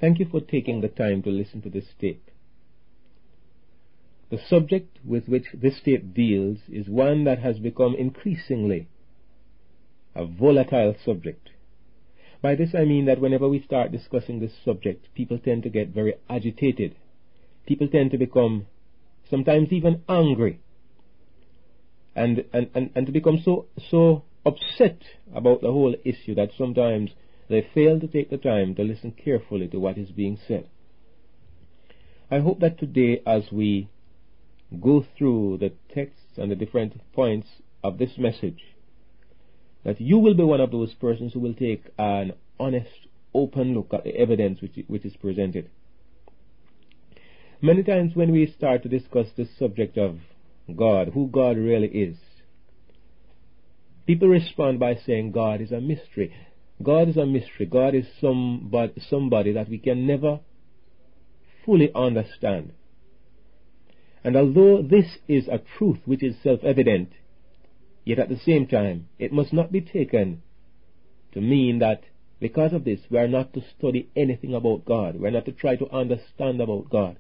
Thank you for taking the time to listen to this tape. The subject with which this tape deals is one that has become increasingly a volatile subject. By this I mean that whenever we start discussing this subject, people tend to get very agitated. People tend to become sometimes even angry and to become so upset about the whole issue that sometimes they fail to take the time to listen carefully to what is being said. I hope that today, as we go through the texts and the different points of this message, that you will be one of those persons who will take an honest, open look at the evidence which is presented. Many times when we start to discuss this subject of God, who God really is, people respond by saying God is a mystery. God is a mystery. God is somebody that we can never fully understand. And although this is a truth which is self-evident, yet at the same time, it must not be taken to mean that because of this, we are not to study anything about God. We are not to try to understand about God.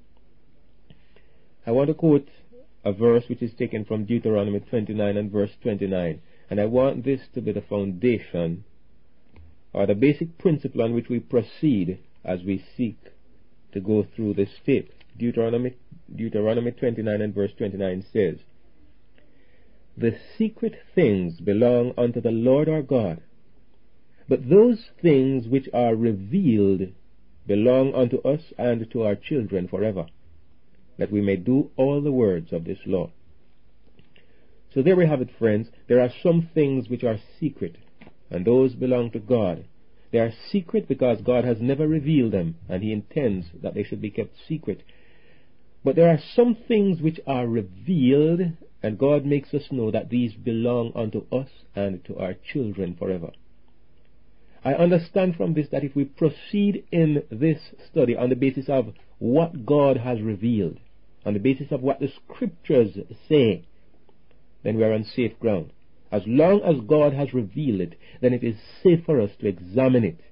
I want to quote a verse which is taken from Deuteronomy 29 and verse 29. And I want this to be the foundation or the basic principle on which we proceed as we seek to go through this tape. Deuteronomy 29 and verse 29 says, "The secret things belong unto the Lord our God, but those things which are revealed belong unto us and to our children forever, that we may do all the words of this law." So there we have it, friends. There are some things which are secret, and those belong to God. They are secret because God has never revealed them, and He intends that they should be kept secret. But there are some things which are revealed, and God makes us know that these belong unto us and to our children forever. I understand from this that if we proceed in this study on the basis of what God has revealed, on the basis of what the Scriptures say, then we are on safe ground. As long as God has revealed it, then it is safe for us to examine it.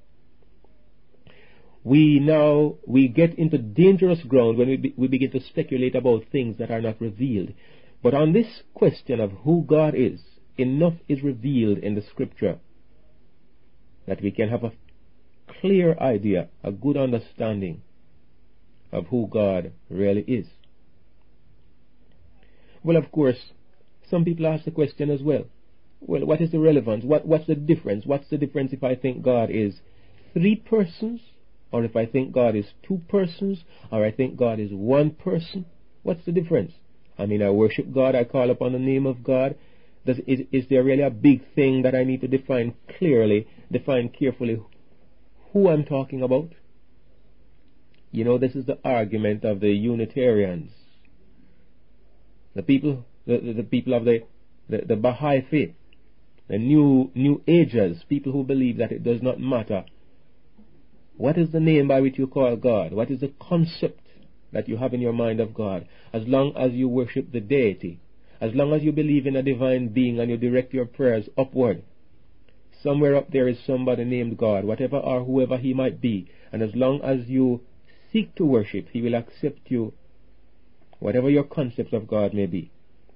We get into dangerous ground when we begin to speculate about things that are not revealed. But on this question of who God is, enough is revealed in the Scripture that we can have a clear idea, a good understanding of who God really is. Well, of course, some people ask the question as well. Well, what is the relevance? What's the difference? What's the difference if I think God is 3 persons, or if I think God is 2 persons, or I think God is 1 person? What's the difference? I mean, I worship God, I call upon the name of God. Is there really a big thing that I need to define carefully who I'm talking about? You know, this is the argument of the Unitarians, the people of the Baha'i faith, the New Agers, people who believe that it does not matter what is the name by which you call God, what is the concept that you have in your mind of God, as long as you worship the deity, as long as you believe in a divine being and you direct your prayers upward. Somewhere up there is somebody named God, whatever or whoever he might be, and as long as you seek to worship, he will accept you, whatever your concepts of God may be.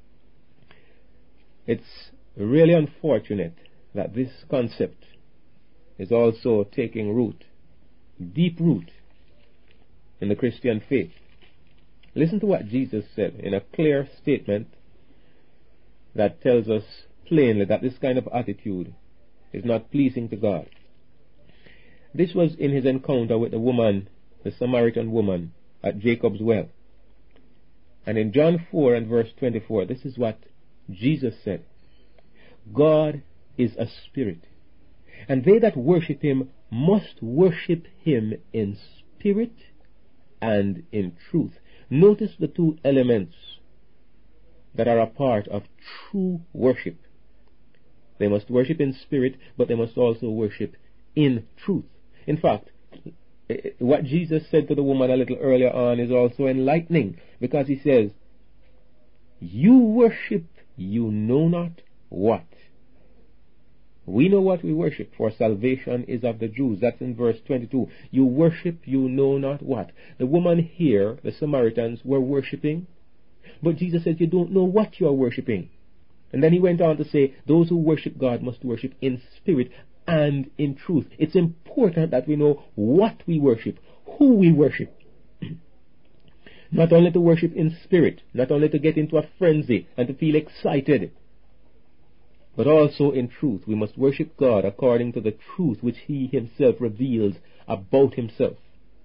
It's really unfortunate that this concept is also taking root, deep root, in the Christian faith. Listen to what Jesus said in a clear statement that tells us plainly that this kind of attitude is not pleasing to God. This was in his encounter with the woman, the Samaritan woman, at Jacob's well. And in John 4 and verse 24, this is what Jesus said: "God is a spirit, and they that worship him must worship him in spirit and in truth." Notice the 2 elements that are a part of true worship. They must worship in spirit, but they must also worship in truth. In fact, what Jesus said to the woman a little earlier on is also enlightening, because he says, "You worship you know not what." We know what we worship, for salvation is of the Jews. That's in verse 22. You worship you know not what. The woman here, the Samaritans, were worshipping, but Jesus said you don't know what you are worshipping. And then he went on to say, those who worship God must worship in spirit and in truth. It's important that we know what we worship, who we worship. Not only to worship in spirit, not only to get into a frenzy and to feel excited, but also in truth. We must worship God according to the truth which he himself reveals about himself.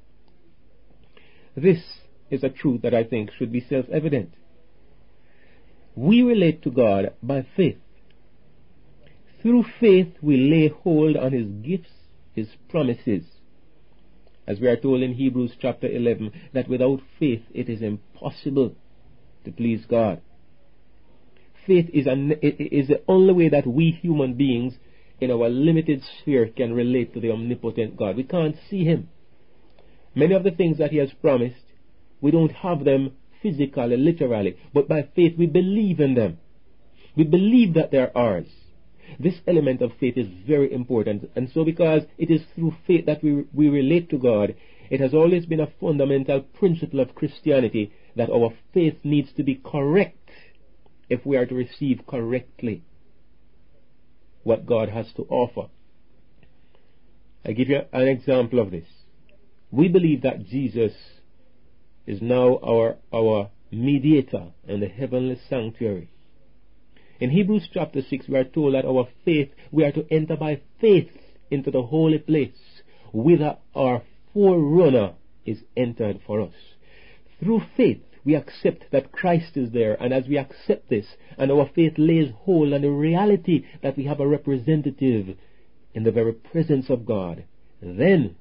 This is a truth that I think should be self-evident. We relate to God by faith. Through faith we lay hold on his gifts, his promises. As we are told in Hebrews chapter 11, that without faith it is impossible to please God. Faith is the only way that we human beings in our limited sphere can relate to the omnipotent God. We can't see him. Many of the things that he has promised, we don't have them physically, literally, but by faith we believe in them. We believe that they are ours. This element of faith is very important, and so because it is through faith that we relate to God, it has always been a fundamental principle of Christianity that our faith needs to be correct if we are to receive correctly what God has to offer. I give you an example of this. We believe that Jesus is now our mediator in the heavenly sanctuary. In Hebrews chapter 6 we are told that our faith, we are to enter by faith into the holy place, whither our forerunner is entered for us. Through faith we accept that Christ is there, and as we accept this, and our faith lays hold on the reality that we have a representative in the very presence of God, then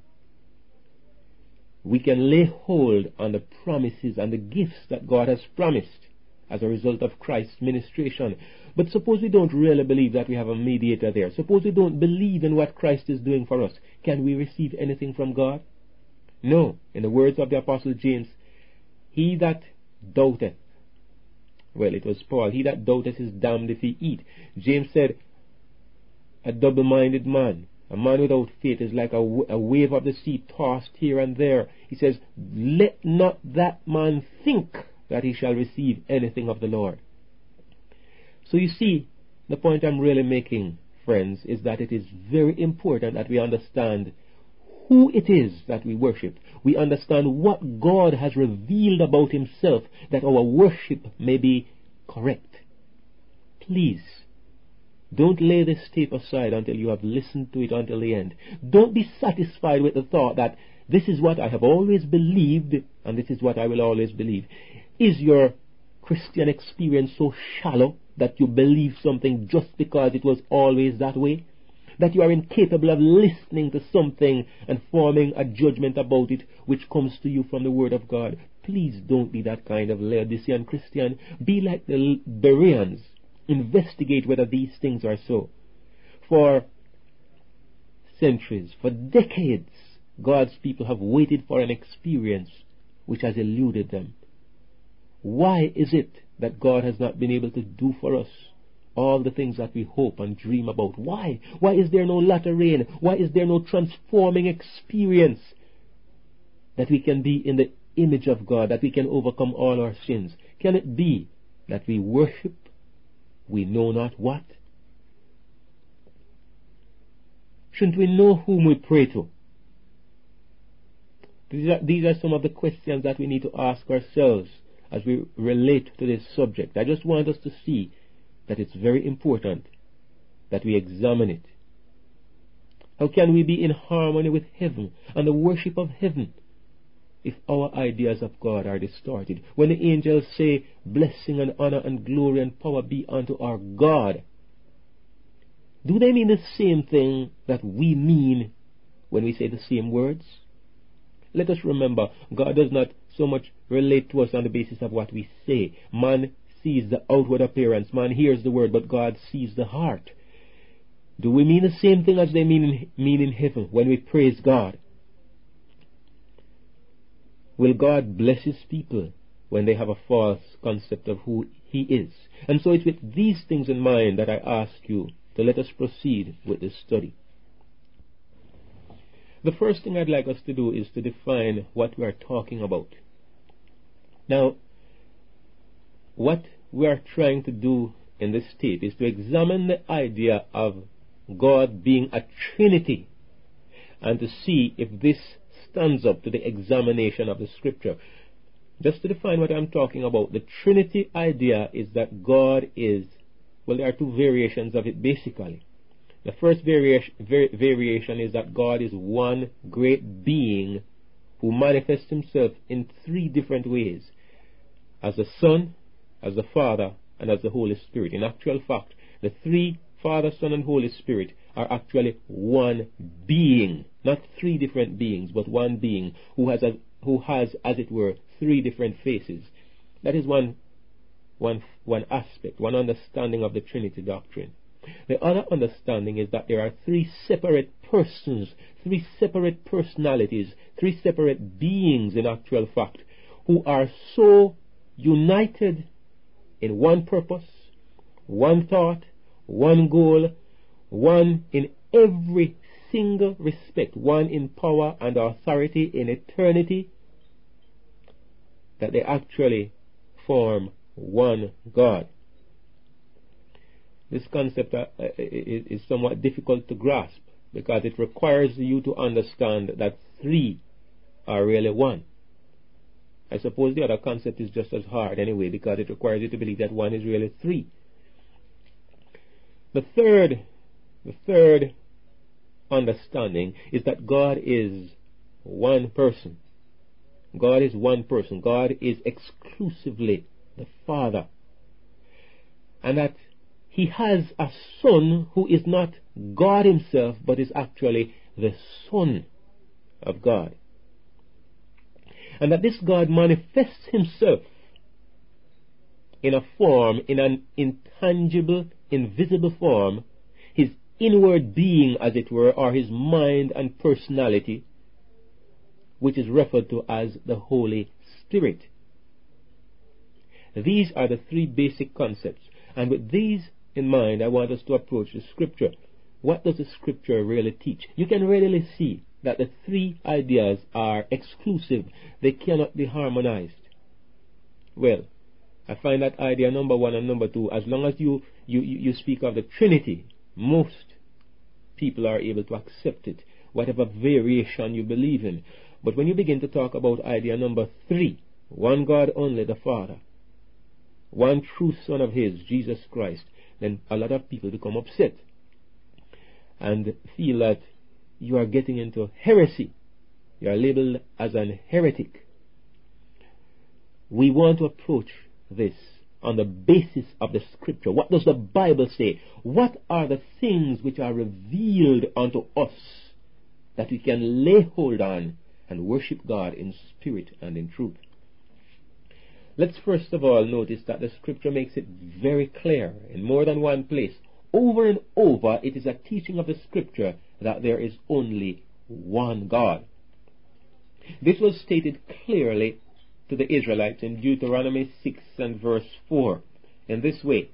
we can lay hold on the promises and the gifts that God has promised as a result of Christ's ministration. But suppose we don't really believe that we have a mediator there. Suppose we don't believe in what Christ is doing for us. Can we receive anything from God? No. In the words of the Apostle James, he that doubteth, well, it was Paul, he that doubteth is damned if he eat. James said, a double-minded man, a man without faith is like a wave of the sea tossed here and there. He says, let not that man think that he shall receive anything of the Lord. So you see, the point I'm really making, friends, is that it is very important that we understand who it is that we worship. We understand what God has revealed about himself, that our worship may be correct. Please, don't lay this tape aside until you have listened to it until the end. Don't be satisfied with the thought that this is what I have always believed and this is what I will always believe. Is your Christian experience so shallow that you believe something just because it was always that way? That you are incapable of listening to something and forming a judgment about it which comes to you from the Word of God? Please don't be that kind of Laodicean Christian. Be like the Bereans. Investigate whether these things are so. For centuries, for decades, God's people have waited for an experience which has eluded them. Why is it that God has not been able to do for us all the things that we hope and dream about? Why? Why is there no latter rain? Why is there no transforming experience that we can be in the image of God, that we can overcome all our sins? Can it be that we worship we know not what? Shouldn't we know whom we pray to? These are some of the questions that we need to ask ourselves as we relate to this subject. I just want us to see that it's very important that we examine it. How can we be in harmony with heaven and the worship of heaven if our ideas of God are distorted? When the angels say, blessing and honor and glory and power be unto our God, do they mean the same thing that we mean when we say the same words? Let us remember, God does not so much relate to us on the basis of what we say. Man sees the outward appearance, man hears the word, but God sees the heart. Do we mean the same thing as they mean in heaven when we praise God? Will God bless his people when they have a false concept of who he is? And so it's with these things in mind that I ask you So let us proceed with this study. The first thing I'd like us to do is to define what we are talking about. Now, what we are trying to do in this tape is to examine the idea of God being a Trinity and to see if this stands up to the examination of the Scripture. Just to define what I'm talking about, the Trinity idea is that God is, well, there are two variations of it basically. The first variation is that God is one great being who manifests himself in three different ways: as the Son, as the Father, and as the Holy Spirit. In actual fact, the three, Father, Son, and Holy Spirit, are actually one being, not three different beings, but one being who has, as it were, three different faces. That is one aspect, one understanding of the Trinity doctrine. The other understanding is that there are three separate persons, three separate personalities, three separate beings in actual fact, who are so united in one purpose, one thought, one goal, one in every single respect, one in power and authority in eternity, that they actually form one God. This concept is somewhat difficult to grasp because it requires you to understand that three are really one. I suppose the other concept is just as hard anyway because it requires you to believe that one is really three. The third understanding is that God is one person. God is one person. God is exclusively the Father. And that he has a Son who is not God himself, but is actually the Son of God. And that this God manifests himself in a form, in an intangible, invisible form, his inward being, as it were, or his mind and personality, which is referred to as the Holy Spirit. These are the three basic concepts. And with these in mind, I want us to approach the Scripture. What does the Scripture really teach? You can readily see that the three ideas are exclusive. They cannot be harmonized. Well, I find that idea number one and number two, as long as you speak of the Trinity, most people are able to accept it, whatever variation you believe in. But when you begin to talk about idea number three, one God only, the Father, one true Son of his, Jesus Christ, then a lot of people become upset and feel that you are getting into heresy. You are labeled as an heretic. We want to approach this on the basis of the Scripture. What does the Bible say? What are the things which are revealed unto us that we can lay hold on and worship God in spirit and in truth? Let's first of all notice that the Scripture makes it very clear in more than one place. Over and over, it is a teaching of the Scripture that there is only one God. This was stated clearly to the Israelites in Deuteronomy 6 and verse 4 in this way: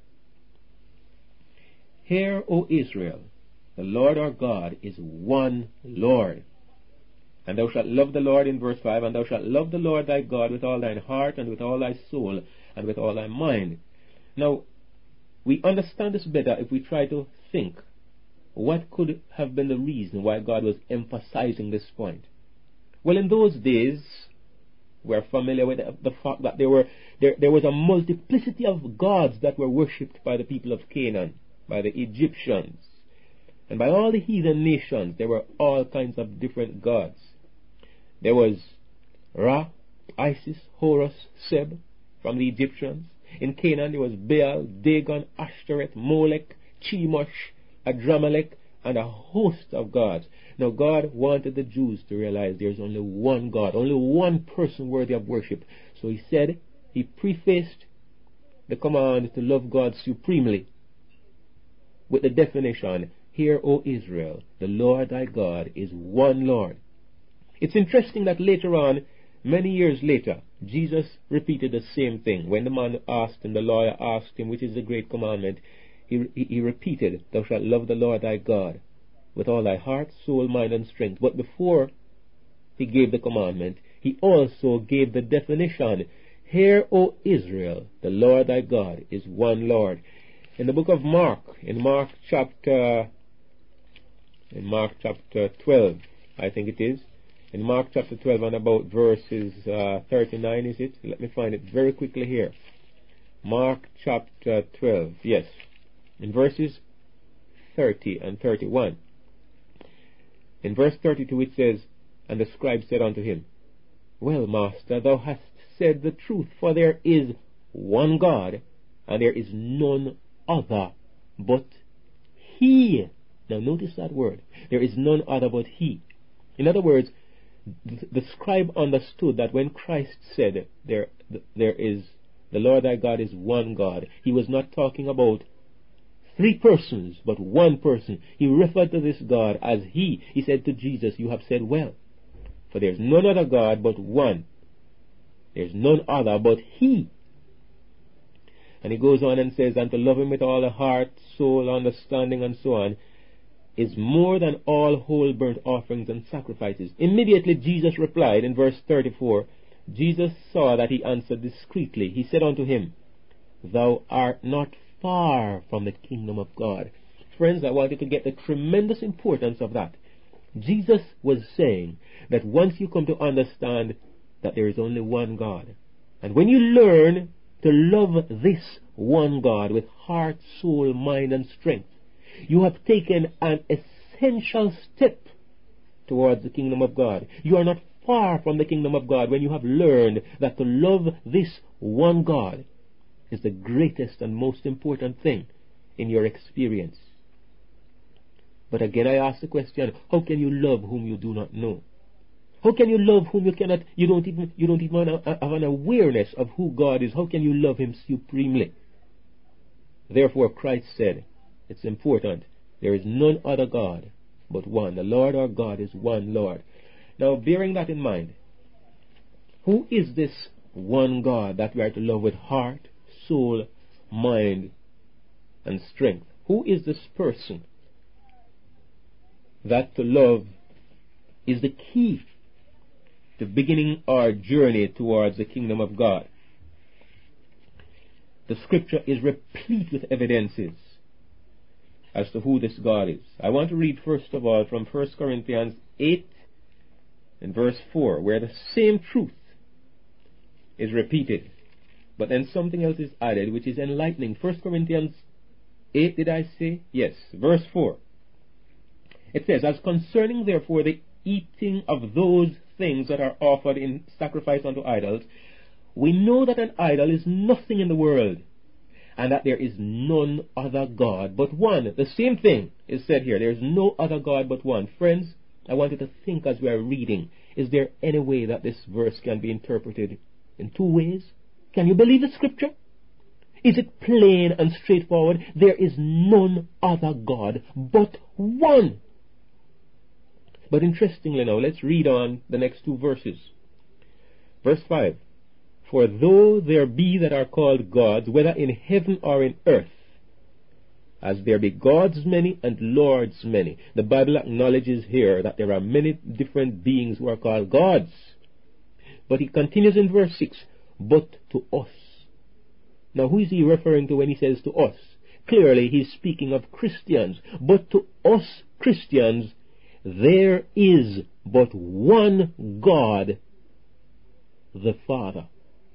Hear, O Israel, the Lord our God is one Lord. And thou shalt love the Lord, in verse 5, and thou shalt love the Lord thy God with all thine heart, and with all thy soul, and with all thy mind. Now, we understand this better if we try to think what could have been the reason why God was emphasizing this point. Well, in those days, we're familiar with the fact that there was a multiplicity of gods that were worshipped by the people of Canaan, by the Egyptians, and by all the heathen nations. There were all kinds of different gods. There was Ra, Isis, Horus, Seb from the Egyptians. In Canaan there was Baal, Dagon, Ashtoreth, Molech, Chemosh, Adramelech, and a host of gods. Now God wanted the Jews to realize there's only one God, only one person worthy of worship. So he said, he prefaced the command to love God supremely with the definition, Hear, O Israel, the Lord thy God is one Lord. It's interesting that later on, many years later, Jesus repeated the same thing. When the man asked him, the lawyer asked him, which is the great commandment, he repeated, thou shalt love the Lord thy God with all thy heart, soul, mind, and strength. But before he gave the commandment, he also gave the definition. Hear, O Israel, the Lord thy God is one Lord. In the book of Mark, in Mark chapter 12, I think it is, in Mark chapter 12 and about verses 39, is it? Let me find it very quickly here. Mark chapter 12, yes, in verses 30 and 31. In verse 32 it says, and the scribe said unto him, well, master, thou hast said the truth, for there is one God, and there is none other but He. Now notice that word. There is none other but He. In other words, the scribe understood that when Christ said there is the Lord thy God is one God, he was not talking about three persons, but one person. He referred to this God as He. He said to Jesus, you have said well, for there is none other God but one. There is none other but He. And he goes on and says, and to love Him with all the heart, soul, understanding, and so on, is more than all whole burnt offerings and sacrifices. Immediately Jesus replied in verse 34, Jesus saw that he answered discreetly. He said unto him, thou art not far from the kingdom of God. Friends, I want you to get the tremendous importance of that. Jesus was saying that once you come to understand that there is only one God, and when you learn to love this one God with heart, soul, mind, and strength, you have taken an essential step towards the kingdom of God. You are not far from the kingdom of God when you have learned that to love this one God is the greatest and most important thing in your experience. But again, I ask the question, how can you love whom you do not know? How can you love whom you don't even have an awareness of who God is? How can you love Him supremely? Therefore Christ said, it's important, there is none other God but one. The Lord our God is one Lord. Now, bearing that in mind, who is this one God that we are to love with heart, soul, mind, and strength? Who is this person that to love is the key to beginning our journey towards the kingdom of God? The scripture is replete with evidences as to who this God is. I want to read first of all from 1 Corinthians 8 and verse 4, where the same truth is repeated, but then something else is added which is enlightening. 1 Corinthians 8, did I say? Yes, verse 4. It says, as concerning therefore the eating of those things that are offered in sacrifice unto idols, we know that an idol is nothing in the world, and that there is none other God but one. The same thing is said here. There is no other God but one. Friends, I want you to think as we are reading, is there any way that this verse can be interpreted in two ways? Can you believe the scripture? Is it plain and straightforward? There is none other God but one. But interestingly now, let's read on the next two verses. Verse 5. For though there be that are called gods, whether in heaven or in earth, as there be gods many and lords many. The Bible acknowledges here that there are many different beings who are called gods. But he continues in verse 6, but to us. Now who is he referring to when he says to us? Clearly he's speaking of Christians. But to us Christians, there is but one God, the Father.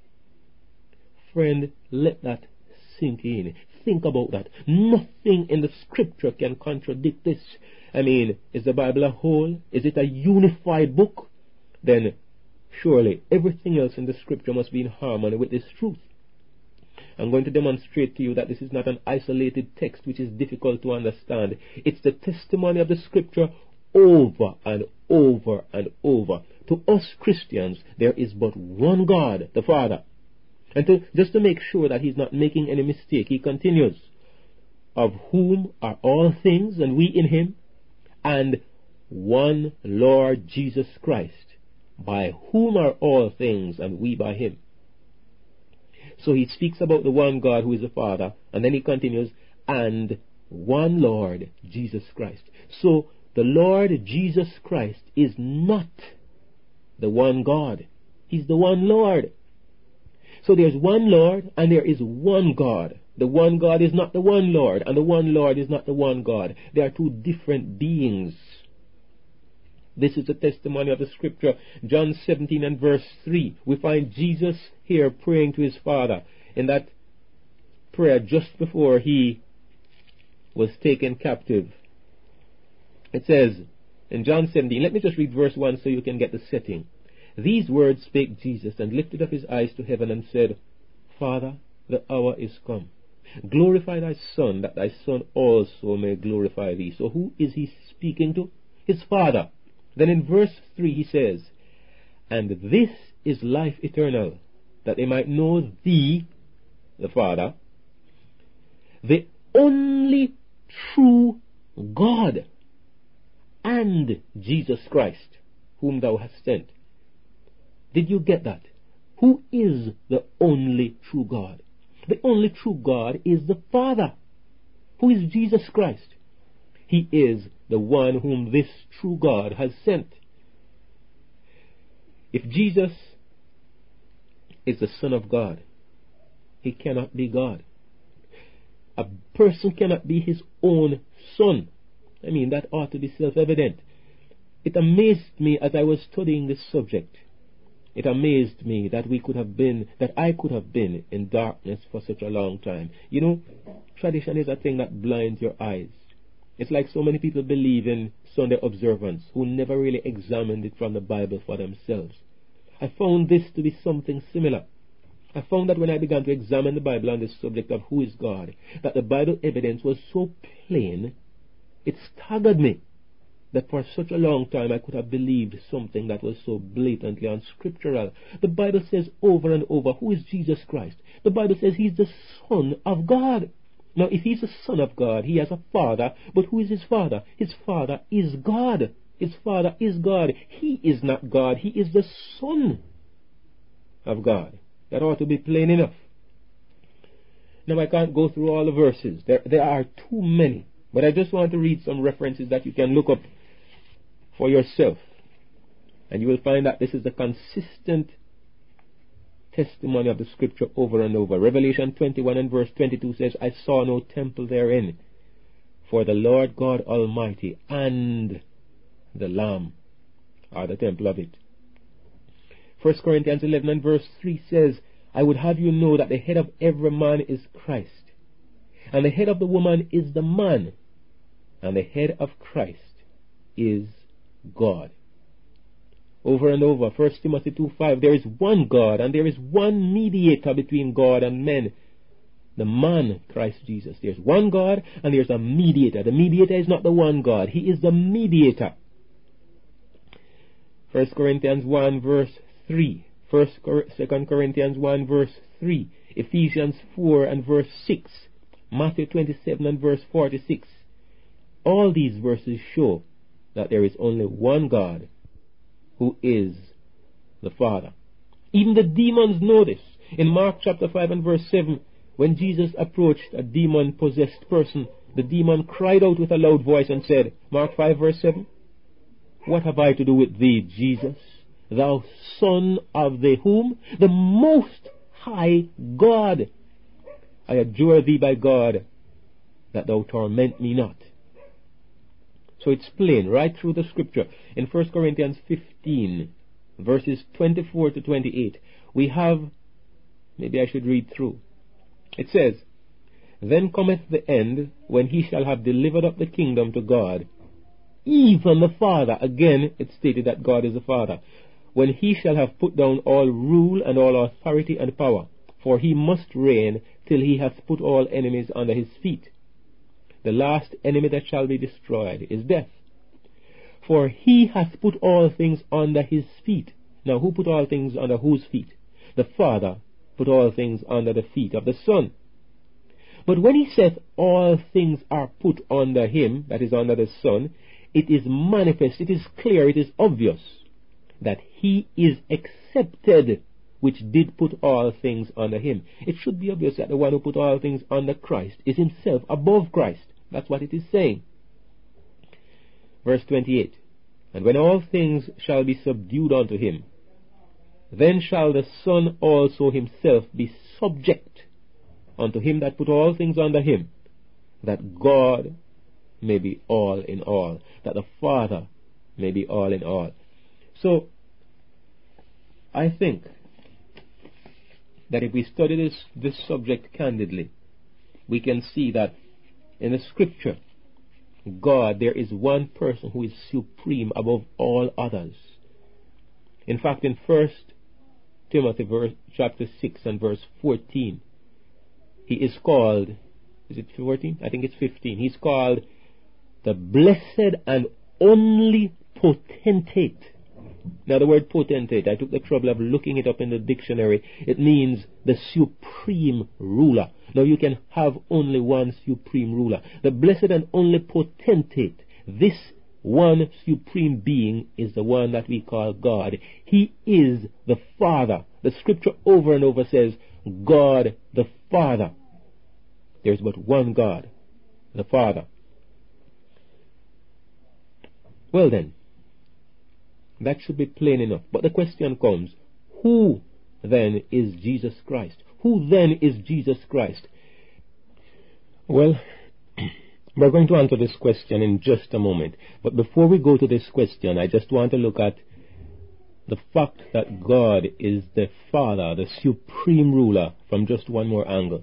Friend, let that sink in. Think about that. Nothing in the scripture can contradict this. I mean, is the Bible a whole? Is it a unified book? Then surely everything else in the scripture must be in harmony with this truth. I'm going to demonstrate to you that this is not an isolated text which is difficult to understand. It's the testimony of the scripture over and over and over. To us Christians, there is but one God, the Father. And just to make sure that he's not making any mistake, he continues, of whom are all things, and we in him, and one Lord Jesus Christ, by whom are all things, and we by him. So he speaks about the one God who is the Father, and then he continues, and one Lord, Jesus Christ. So the Lord Jesus Christ is not the one God. He's the one Lord. So there's one Lord and there is one God. The one God is not the one Lord, and the one Lord is not the one God. They are two different beings. This is the testimony of the scripture. John 17 and verse 3. We find Jesus here praying to his Father in that prayer just before he was taken captive. It says in John 17, let me just read verse 1 so you can get the setting. These words spake Jesus, and lifted up his eyes to heaven, and said, Father, the hour is come. Glorify thy Son, that thy Son also may glorify thee. So who is he speaking to? His Father. Then in verse 3 he says, and this is life eternal, that they might know thee, the Father, the only true God, and Jesus Christ, whom thou hast sent. Did you get that? Who is the only true God? The only true God is the Father. Who is Jesus Christ? He is the one whom this true God has sent. If Jesus is the Son of God, he cannot be God. A person cannot be his own son. I mean, that ought to be self-evident. It amazed me as I was studying this subject. It amazed me that I could have been in darkness for such a long time. You know, tradition is a thing that blinds your eyes. It's like so many people believe in Sunday observance who never really examined it from the Bible for themselves. I found this to be something similar. I found that when I began to examine the Bible on this subject of who is God, that the Bible evidence was so plain, it staggered me that for such a long time I could have believed something that was so blatantly unscriptural. The Bible says over and over, who is Jesus Christ? The Bible says he's the Son of God. Now, if he's the Son of God, he has a Father, but who is his Father? His Father is God. His Father is God. He is not God. He is the Son of God. That ought to be plain enough. Now, I can't go through all the verses. There are too many. But I just want to read some references that you can look up for yourself. And you will find that this is a consistent testimony of the scripture over and over. Revelation 21 and verse 22 says, I saw no temple therein, for the Lord God Almighty and the Lamb are the temple of it. 1 Corinthians 11 and verse 3 says, I would have you know that the head of every man is Christ, and the head of the woman is the man, and the head of Christ is God. Over and over, 1 Timothy 2:5, there is one God, and there is one mediator between God and men, the man, Christ Jesus. There's one God, and there's a mediator. The mediator is not the one God. He is the mediator. 1 Corinthians 1 verse 3, 2 Corinthians 1 verse 3, Ephesians 4 and verse 6, Matthew 27 and verse 46. All these verses show that there is only one God, who is the Father. Even the demons know this. In Mark chapter 5 and verse 7, when Jesus approached a demon-possessed person, the demon cried out with a loud voice and said, Mark 5 verse 7, What have I to do with thee, Jesus, thou Son of the whom? The Most High God. I adjure thee by God, that thou torment me not. So it's plain right through the scripture. In 1 Corinthians 15, verses 24 to 28, we have, maybe I should read through. It says, Then cometh the end, when he shall have delivered up the kingdom to God, even the Father. Again, it's stated that God is the Father. When he shall have put down all rule and all authority and power, for he must reign till he hath put all enemies under his feet. The last enemy that shall be destroyed is death. For he hath put all things under his feet. Now, who put all things under whose feet? The Father put all things under the feet of the Son. But when he saith all things are put under him, that is under the Son, it is manifest, it is clear, it is obvious that he is accepted which did put all things under him. It should be obvious that the one who put all things under Christ is himself above Christ. That's what it is saying. Verse 28. And when all things shall be subdued unto him, then shall the Son also himself be subject unto him that put all things under him, that God may be all in all, that the Father may be all in all. So, I think that if we study this subject candidly, we can see that in the Scripture, God, there is one person who is supreme above all others. In fact, in 1 Timothy chapter 6 and verse 14, he is called, is it 14? I think it's 15. He's called the blessed and only potentate. Now the word potentate, I took the trouble of looking it up in the dictionary. It means the supreme ruler. Now you can have only one supreme ruler. The blessed and only potentate, this one supreme being, is the one that we call God. He is the Father. The Scripture over and over says, God the Father. There is but one God, the Father. Well then, that should be plain enough. But the question comes, who then is Jesus Christ? Who then is Jesus Christ? Well, we're going to answer this question in just a moment. But before we go to this question, I just want to look at the fact that God is the Father, the supreme ruler, from just one more angle.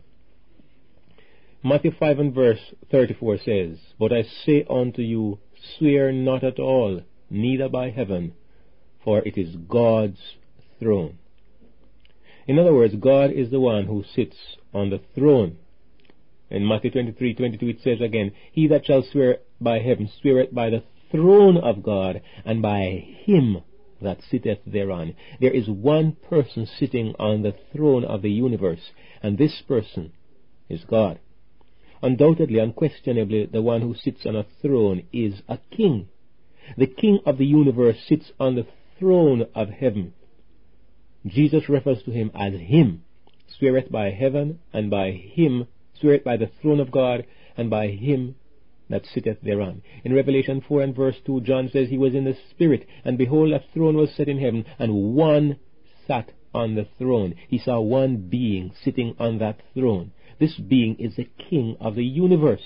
Matthew 5 and verse 34 says, But I say unto you, swear not at all, neither by heaven, for it is God's throne. In other words, God is the one who sits on the throne. In Matthew 23:22 it says again, He that shall swear by heaven sweareth by the throne of God, and by him that sitteth thereon. There is one person sitting on the throne of the universe, and this person is God. Undoubtedly, unquestionably, the one who sits on a throne is a king. The king of the universe sits on the throne of heaven. Jesus refers to him as him, sweareth by heaven, and by him, sweareth by the throne of God, and by him that sitteth thereon. In Revelation 4 and verse 2, John says he was in the Spirit, and behold, a throne was set in heaven, and one sat on the throne. He saw one being sitting on that throne. This being is the king of the universe.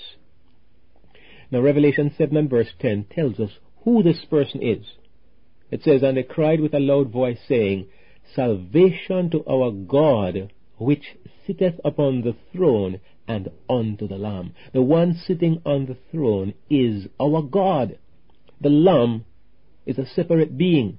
Now Revelation 7 and verse 10 tells us who this person is. It says, And they cried with a loud voice, saying, Salvation to our God, which sitteth upon the throne, and unto the Lamb. The one sitting on the throne is our God. The Lamb is a separate being.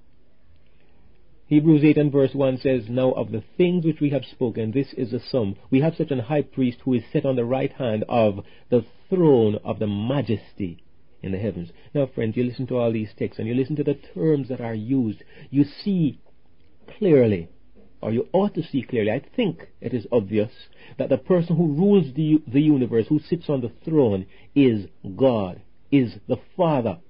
Hebrews 8 and verse 1 says, Now of the things which we have spoken, this is the sum. We have such an high priest who is set on the right hand of the throne of the majesty in the heavens. Now, friends, you listen to all these texts and you listen to the terms that are used. You see clearly, or you ought to see clearly, I think it is obvious, that the person who rules the universe, who sits on the throne, is God, is the Father.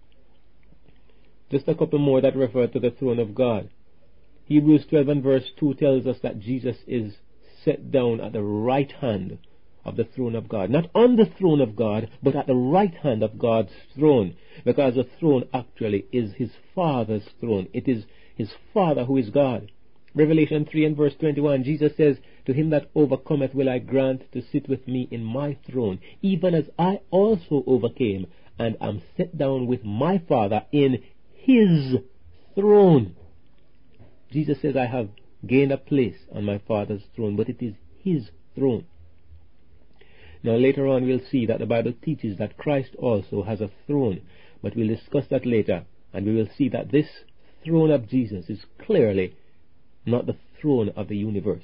Just a couple more that refer to the throne of God. Hebrews 12 and verse 2 tells us that Jesus is set down at the right hand of the throne of God. Not on the throne of God, but at the right hand of God's throne. Because the throne actually is his Father's throne. It is his Father who is God. Revelation 3 and verse 21, Jesus says, To him that overcometh will I grant to sit with me in my throne, even as I also overcame, and am set down with my Father in his throne. Jesus says, I have gained a place on my Father's throne, but it is his throne. Now later on we'll see that the Bible teaches that Christ also has a throne, but we'll discuss that later, and we will see that this throne of Jesus is clearly not the throne of the universe.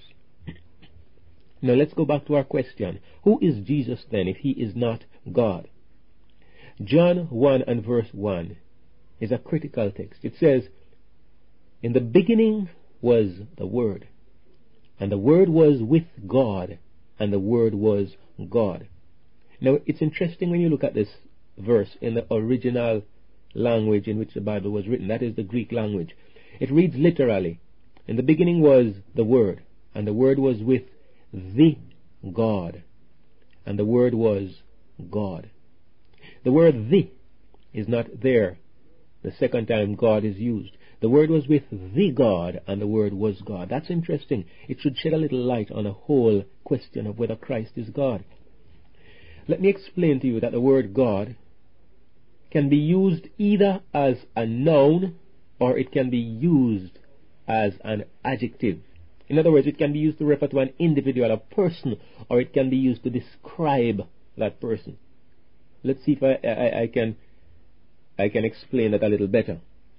Now let's go back to our question. Who is Jesus then if he is not God? John 1 and verse 1 is a critical text. It says, In the beginning was the Word, and the Word was with God, and the Word was God. Now it's interesting when you look at this verse in the original language in which the Bible was written. That is the Greek language. It reads literally, In the beginning was the Word, and the Word was with the God, and the Word was God. The word "the" is not there the second time God is used. The Word was with the God, and the Word was God. That's interesting. It should shed a little light on a whole question of whether Christ is God. Let me explain to you that the word God can be used either as a noun or it can be used as an adjective. In other words, it can be used to refer to an individual, a person, or it can be used to describe that person. Let's see if I can explain that a little better.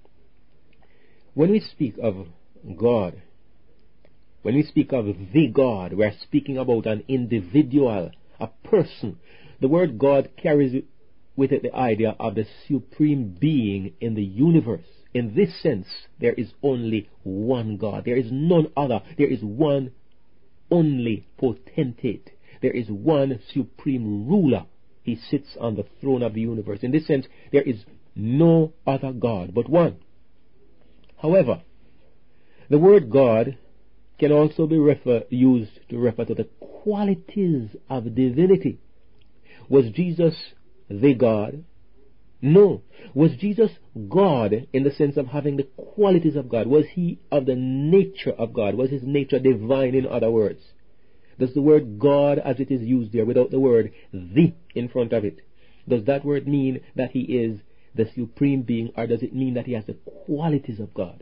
When we speak of God, when we speak of the God, we are speaking about an individual, a person. The word God carries with it the idea of the supreme being in the universe. In this sense, there is only one God. There is none other. There is one only potentate. There is one supreme ruler. He sits on the throne of the universe. In this sense, there is no other God but one. However, the word God can also be used to refer to the qualities of divinity. Was Jesus the God? No. Was Jesus God in the sense of having the qualities of God? Was he of the nature of God? Was his nature divine, in other words? Does the word God, as it is used there, without the word the in front of it, does that word mean that he is the supreme being, or does it mean that he has the qualities of God?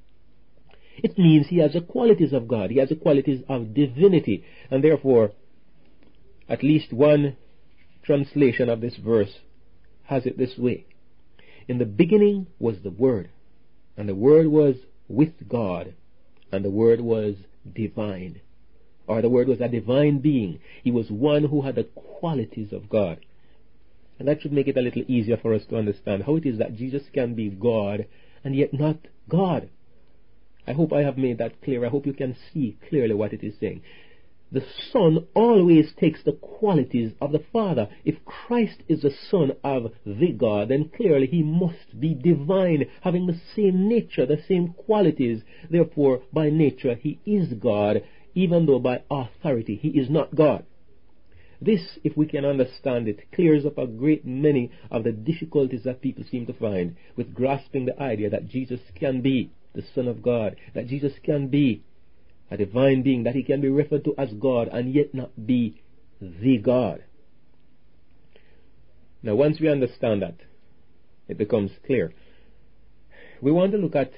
It means he has the qualities of God. He has the qualities of divinity. And therefore, at least one translation of this verse has it this way. In the beginning was the Word, and the Word was with God, and the Word was divine. Or the Word was a divine being. He was one who had the qualities of God. And that should make it a little easier for us to understand how it is that Jesus can be God and yet not God. I hope I have made that clear. I hope you can see clearly what it is saying. The Son always takes the qualities of the Father. If Christ is the Son of the God, then clearly he must be divine, having the same nature, the same qualities. Therefore, by nature, he is God, even though by authority he is not God. This, if we can understand it, clears up a great many of the difficulties that people seem to find with grasping the idea that Jesus can be the Son of God, that Jesus can be a divine being, that he can be referred to as God and yet not be the God. Now, once we understand that, it becomes clear. We want to look at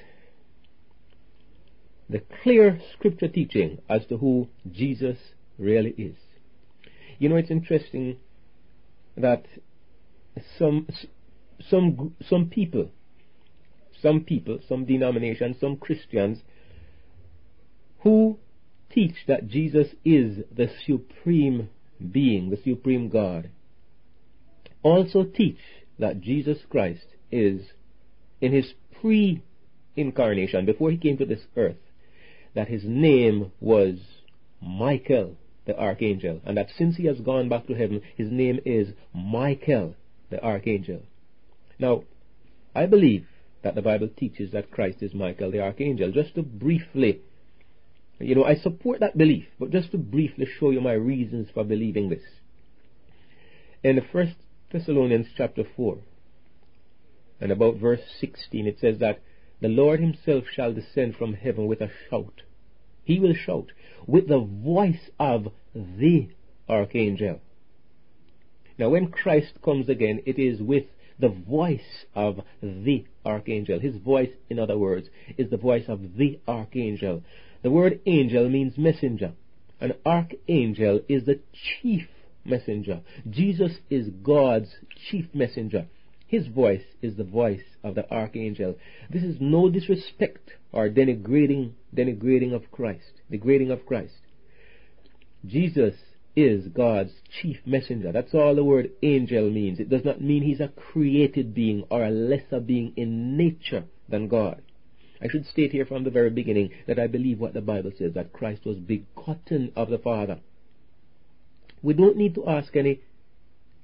the clear scripture teaching as to who Jesus really is. You know, it's interesting that some people, some denominations, some Christians who teach that Jesus is the supreme being, the supreme God, also teach that Jesus Christ is, in his pre-incarnation, before he came to this earth, that his name was Michael, the archangel, and that since he has gone back to heaven, his name is Michael, the archangel. Now, I believe that the Bible teaches that Christ is Michael, the archangel. Just to briefly, I support that belief, but just to briefly show you my reasons for believing this. In 1 Thessalonians chapter 4, and about verse 16, it says that the Lord himself shall descend from heaven with a shout. He will shout with the voice of the archangel. Now, when Christ comes again, it is with the voice of the archangel. His voice, in other words, is the voice of the archangel. The word angel means messenger. An archangel is the chief messenger. Jesus is God's chief messenger. His voice is the voice of the archangel. This is no disrespect or degrading of Christ. Degrading of Christ. Jesus is God's chief messenger. That's all the word angel means. It does not mean he's a created being or a lesser being in nature than God. I should state here from the very beginning that I believe what the Bible says, that Christ was begotten of the Father. We don't need to ask any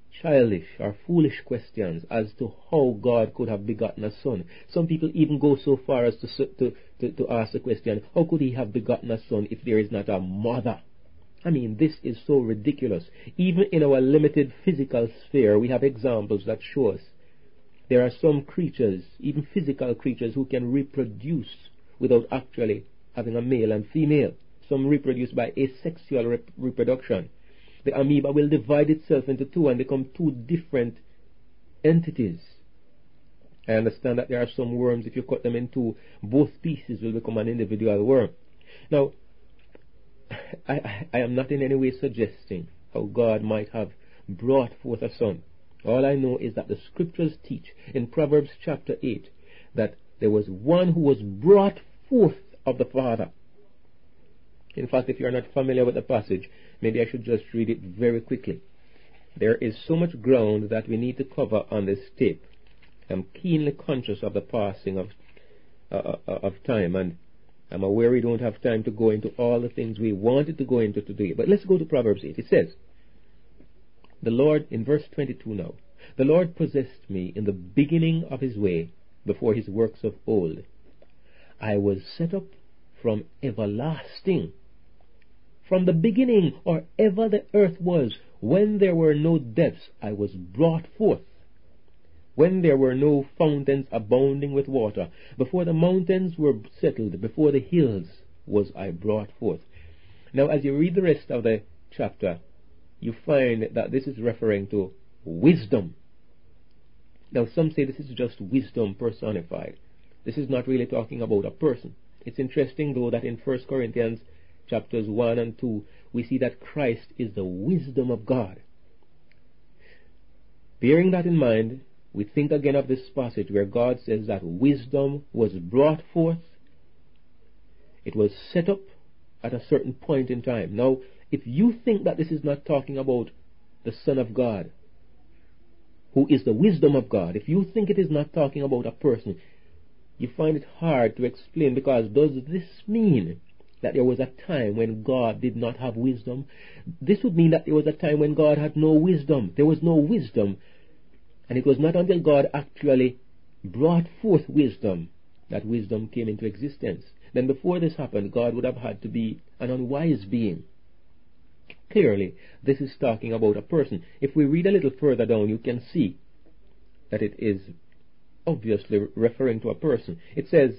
childish or foolish questions as to how God could have begotten a son. Some people even go so far as to ask the question, how could he have begotten a son if there is not a mother? I mean, this is so ridiculous. Even in our limited physical sphere, we have examples that show us there are some creatures, even physical creatures, who can reproduce without actually having a male and female. Some reproduce by asexual reproduction. The amoeba will divide itself into two and become two different entities. I understand that there are some worms, if you cut them in two, both pieces will become an individual worm. Now, I am not in any way suggesting how God might have brought forth a son. All I know is that the scriptures teach in Proverbs chapter 8 that there was one who was brought forth of the Father. In fact, if you are not familiar with the passage, maybe I should just read it very quickly. There is so much ground that we need to cover on this tape. I'm keenly conscious of the passing of time, and I'm aware we don't have time to go into all the things we wanted to go into today. But let's go to Proverbs 8. It says, the Lord, in verse 22 now, the Lord possessed me in the beginning of his way, before his works of old. I was set up from everlasting. From the beginning, or ever the earth was, when there were no depths, I was brought forth. When there were no fountains abounding with water, before the mountains were settled, before the hills was I brought forth. Now, as you read the rest of the chapter, you find that this is referring to wisdom. Now, some say this is just wisdom personified. This is not really talking about a person. It's interesting, though, that in 1 Corinthians chapters 1 and 2, we see that Christ is the wisdom of God. Bearing that in mind, we think again of this passage where God says that wisdom was brought forth. It was set up at a certain point in time. Now, if you think that this is not talking about the Son of God, who is the wisdom of God, if you think it is not talking about a person, you find it hard to explain, because does this mean that there was a time when God did not have wisdom? This would mean that there was a time when God had no wisdom. There was no wisdom. And it was not until God actually brought forth wisdom that wisdom came into existence. Then before this happened, God would have had to be an unwise being. Clearly, this is talking about a person. If we read a little further down, you can see that it is obviously referring to a person. It says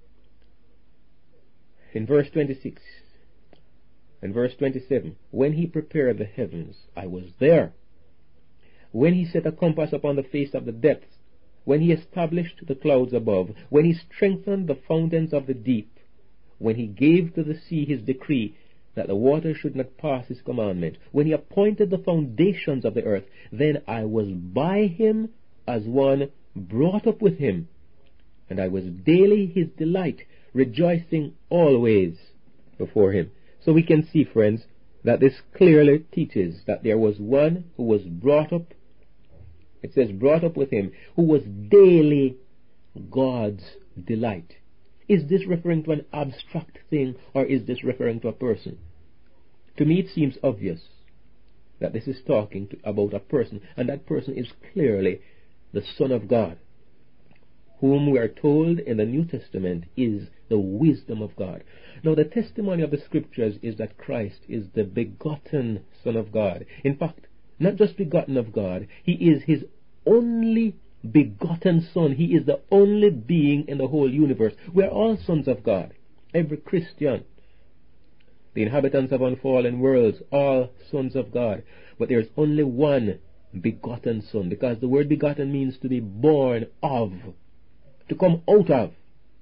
in verse 26 and verse 27, when he prepared the heavens, I was there. When he set a compass upon the face of the depths, when he established the clouds above, when he strengthened the fountains of the deep, when he gave to the sea his decree, that the water should not pass his commandment, when he appointed the foundations of the earth, then I was by him as one brought up with him, and I was daily his delight, rejoicing always before him. So we can see, friends, that this clearly teaches that there was one who was brought up. It says brought up with him, who was daily God's delight. Is this referring to an abstract thing, or is this referring to a person? To me, it seems obvious that this is talking about a person, and that person is clearly the Son of God, whom we are told in the New Testament is the wisdom of God. Now, the testimony of the Scriptures is that Christ is the begotten Son of God. In fact, not just begotten of God, he is his only begotten Son. He is the only being in the whole universe. We are all sons of God. Every Christian, the inhabitants of unfallen worlds, all sons of God. But there is only one begotten Son, because the word begotten means to be born of, to come out of.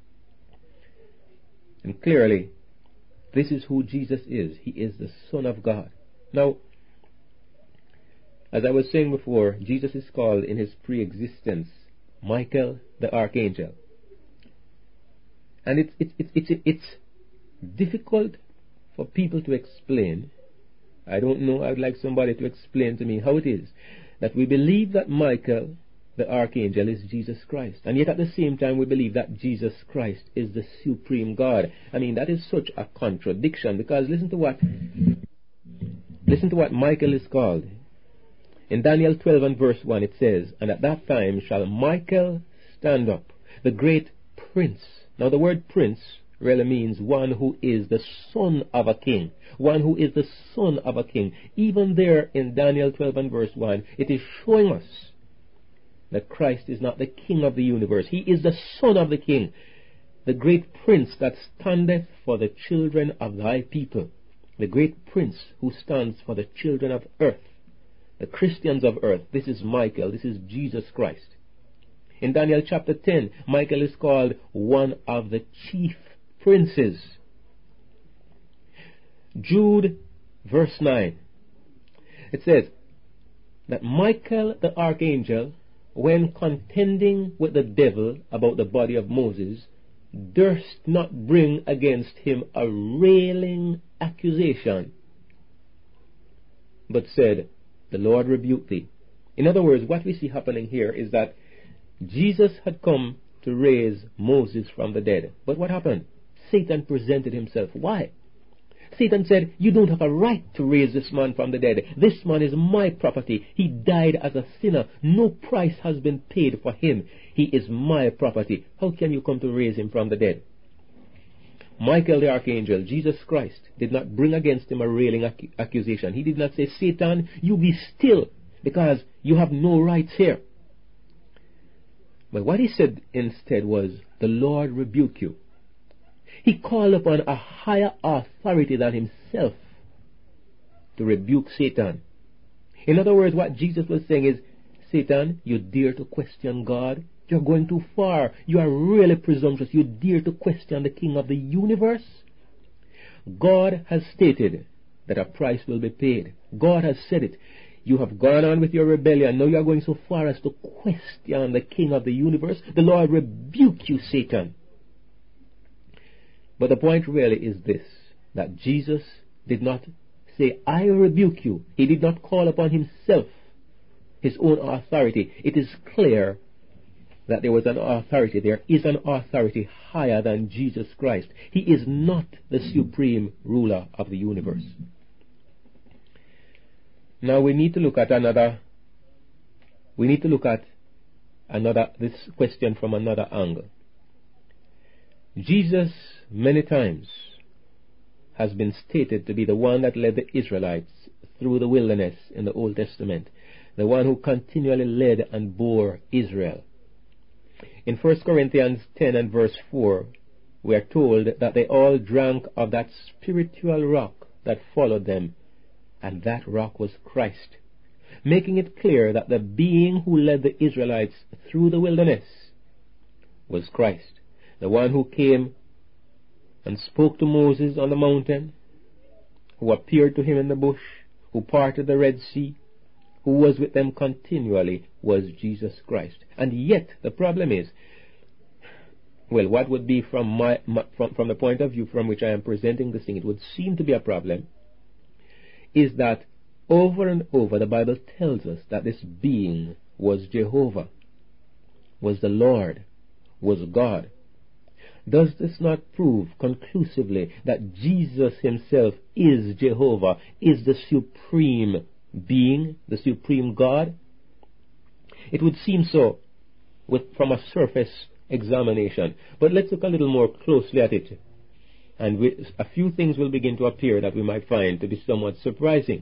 And clearly, this is who Jesus is. He is the Son of God. Now, as I was saying before, Jesus is called in his pre-existence Michael the Archangel. And it's difficult for people to explain. I don't know, I would like somebody to explain to me how it is that we believe that Michael the Archangel is Jesus Christ, and yet at the same time we believe that Jesus Christ is the supreme God. I mean, that is such a contradiction, because listen to what Michael is called. In Daniel 12 and verse 1 it says, "And at that time shall Michael stand up, the great prince." Now the word prince really means one who is the son of a king. One who is the son of a king. Even there in Daniel 12 and verse 1, it is showing us that Christ is not the king of the universe. He is the son of the king, the great prince that standeth for the children of thy people. The great prince who stands for the children of earth, the Christians of earth. This is Michael. This is Jesus Christ. In Daniel chapter 10, Michael is called one of the chief princes. Jude verse 9, it says that Michael the archangel, when contending with the devil about the body of Moses, durst not bring against him a railing accusation, but said, "The Lord rebuke thee." In other words, what we see happening here is that Jesus had come to raise Moses from the dead. But what happened? Satan presented himself. Why? Satan said, "You don't have a right to raise this man from the dead. This man is my property. He died as a sinner. No price has been paid for him. He is my property. How can you come to raise him from the dead?" Michael the archangel, Jesus Christ, did not bring against him a railing accusation. He did not say, "Satan, you be still, because you have no rights here." But what he said instead was, "The Lord rebuke you." He called upon a higher authority than himself to rebuke Satan. In other words, what Jesus was saying is, "Satan, you dare to question God? You're going too far. You are really presumptuous. You dare to question the King of the universe? God has stated that a price will be paid. God has said it. You have gone on with your rebellion. Now you are going so far as to question the King of the universe. The Lord rebuke you, Satan." But the point really is this, that Jesus did not say, "I rebuke you." He did not call upon himself, his own authority. It is clear that there was an authority. There is an authority higher than Jesus Christ. He is not the supreme ruler of the universe. Now we need to look at this question from another angle. Jesus many times has been stated to be the one that led the Israelites through the wilderness in the Old Testament, the one who continually led and bore Israel. In 1 Corinthians 10 and verse 4, we are told that they all drank of that spiritual rock that followed them, and that rock was Christ, making it clear that the being who led the Israelites through the wilderness was Christ, the one who came and spoke to Moses on the mountain, who appeared to him in the bush, who parted the Red Sea, who was with them continually, was Jesus Christ. And yet the problem is, well, what would be from the point of view from which I am presenting this thing, it would seem to be a problem, is that over and over the Bible tells us that this being was Jehovah, was the Lord, was God. Does this not prove conclusively that Jesus himself is Jehovah, is the supreme being, the supreme God? It would seem so from a surface examination. But let's look a little more closely at it, and a few things will begin to appear that we might find to be somewhat surprising.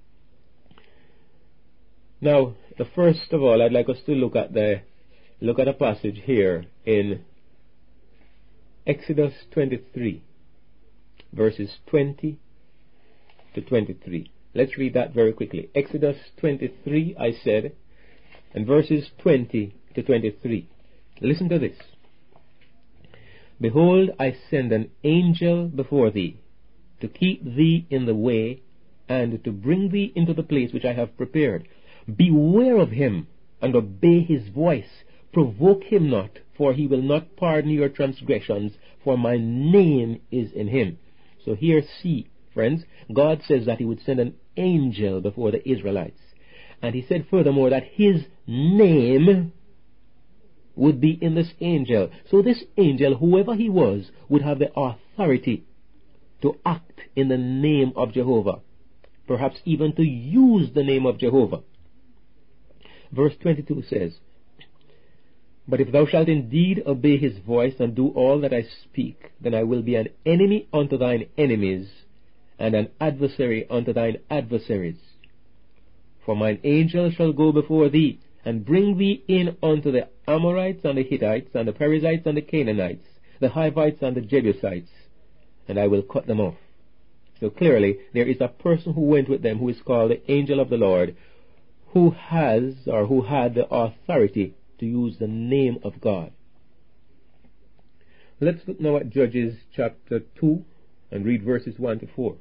Now, first of all, I'd like us to look at a passage here in Exodus 23, verses 20 to 23. Let's read that very quickly. Exodus 23, I said, and verses 20 to 23. Listen to this. "Behold, I send an angel before thee, to keep thee in the way, and to bring thee into the place which I have prepared. Beware of him, and obey his voice. Provoke him not, for he will not pardon your transgressions, for my name is in him." So here, see, friends, God says that he would send an angel before the Israelites. And he said furthermore that his name would be in this angel. So this angel, whoever he was, would have the authority to act in the name of Jehovah, perhaps even to use the name of Jehovah. Verse 22 says, But if thou shalt indeed obey his voice, and do all that I speak, then I will be an enemy unto thine enemies, and an adversary unto thine adversaries. For mine angel shall go before thee, and bring thee in unto the Amorites, and the Hittites, and the Perizzites, and the Canaanites, the Hivites, and the Jebusites, and I will cut them off. So clearly, there is a person who went with them who is called the angel of the Lord, who has, or who had the authority to use the name of God. Let's look now at Judges chapter 2 and read verses 1 to 4.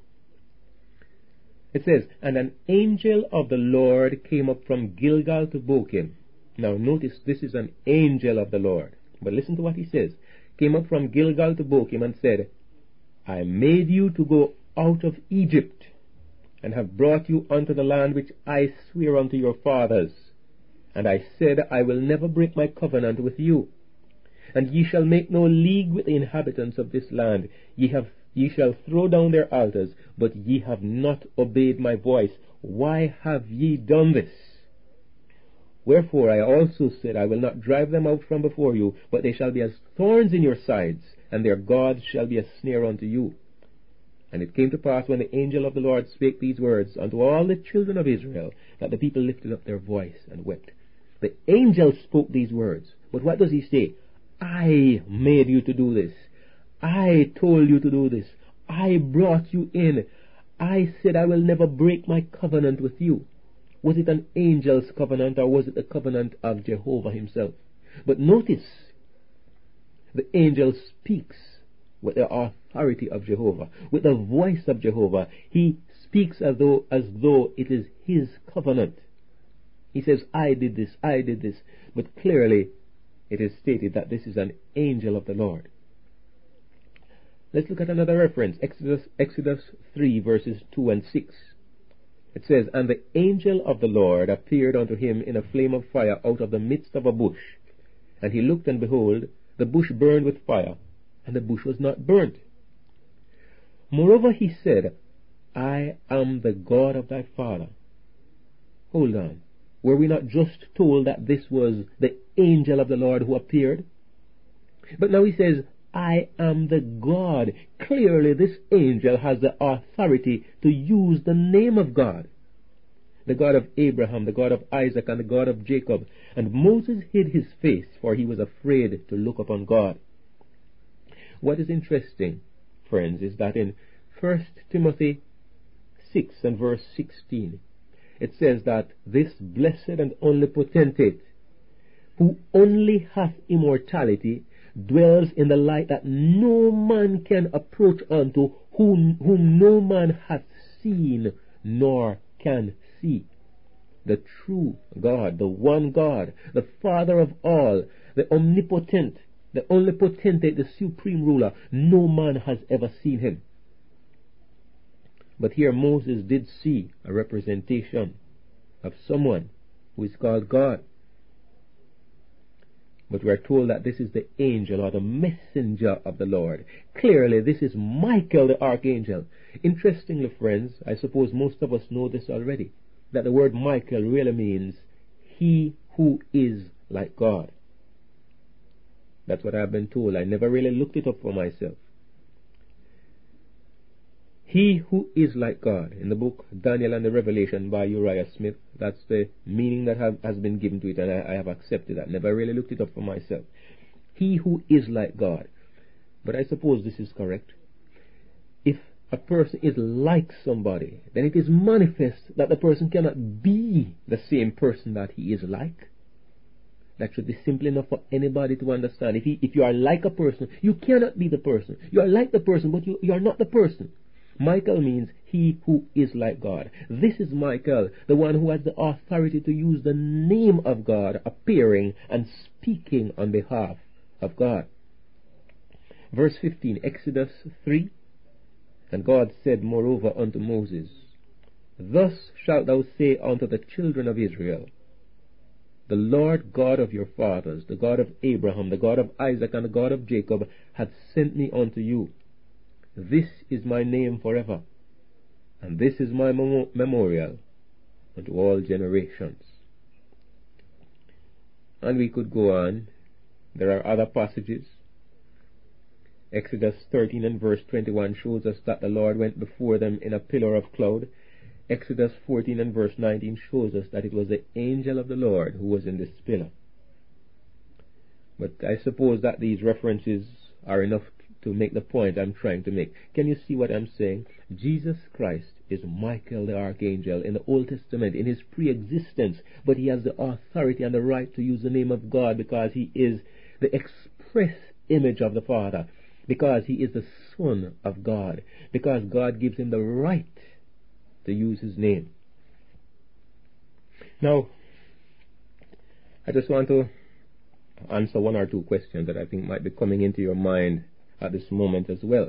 It says, And an angel of the Lord came up from Gilgal to Bochim. Now notice, this is an angel of the Lord. But listen to what he says. Came up from Gilgal to Bochim and said, I made you to go out of Egypt, and have brought you unto the land which I swear unto your fathers. And I said, I will never break my covenant with you. And ye shall make no league with the inhabitants of this land. Ye shall throw down their altars, but ye have not obeyed my voice. Why have ye done this? Wherefore I also said, I will not drive them out from before you, but they shall be as thorns in your sides, and their gods shall be a snare unto you. And it came to pass, when the angel of the Lord spake these words unto all the children of Israel, that the people lifted up their voice and wept. The angel spoke these words, but what does he say? I made you to do this. I told you to do this. I brought you in. I said I will never break my covenant with you. Was it an angel's covenant, or was it the covenant of Jehovah himself? But notice, the angel speaks with the authority of Jehovah, with the voice of Jehovah. He speaks as though it is his covenant. He says, I did this, but clearly it is stated that this is an angel of the Lord. Let's look at another reference, Exodus 3 verses 2 and 6. It says, And the angel of the Lord appeared unto him in a flame of fire out of the midst of a bush. And he looked, and behold, the bush burned with fire, and the bush was not burnt. Moreover he said, I am the God of thy father. Hold on. Were we not just told that this was the angel of the Lord who appeared? But now he says, I am the God. Clearly this angel has the authority to use the name of God. The God of Abraham, the God of Isaac, and the God of Jacob. And Moses hid his face, for he was afraid to look upon God. What is interesting, friends, is that in 1 Timothy 6 and verse 16, it says that this blessed and only potentate, who only hath immortality, dwells in the light that no man can approach unto, whom no man hath seen nor can see. The true God, the one God, the Father of all, the omnipotent, the only potentate, the supreme ruler, no man has ever seen him. But here Moses did see a representation of someone who is called God. But we are told that this is the angel or the messenger of the Lord. Clearly, this is Michael the archangel. Interestingly, friends, I suppose most of us know this already, that the word Michael really means he who is like God. That's what I've been told. I never really looked it up for myself. He who is like God. In the book Daniel and the Revelation by Uriah Smith, that's the meaning that has been given to it, and I have accepted that. Never really looked it up for myself. He who is like God. But I suppose this is correct. If a person is like somebody, then it is manifest that the person cannot be the same person that he is like. That should be simple enough for anybody to understand. If you are like a person, you cannot be the person. You are like the person, but you are not the person. Michael means he who is like God. This is Michael, the one who has the authority to use the name of God, appearing and speaking on behalf of God. Verse 15, Exodus 3. And God said moreover unto Moses, Thus shalt thou say unto the children of Israel, The Lord God of your fathers, the God of Abraham, the God of Isaac, and the God of Jacob, hath sent me unto you. This is my name forever, and this is my memorial unto all generations. And we could go on. There are other passages. Exodus 13 and verse 21 shows us that the Lord went before them in a pillar of cloud. Exodus 14 and verse 19 shows us that it was the angel of the Lord who was in this pillar. But I suppose that these references are enough to make the point I'm trying to make. Can you see what I'm saying? Jesus Christ is Michael the Archangel in the Old Testament, in his pre-existence, but he has the authority and the right to use the name of God because he is the express image of the Father, because he is the Son of God, because God gives him the right to use his name. Now, I just want to answer one or two questions that I think might be coming into your mind at this moment as well.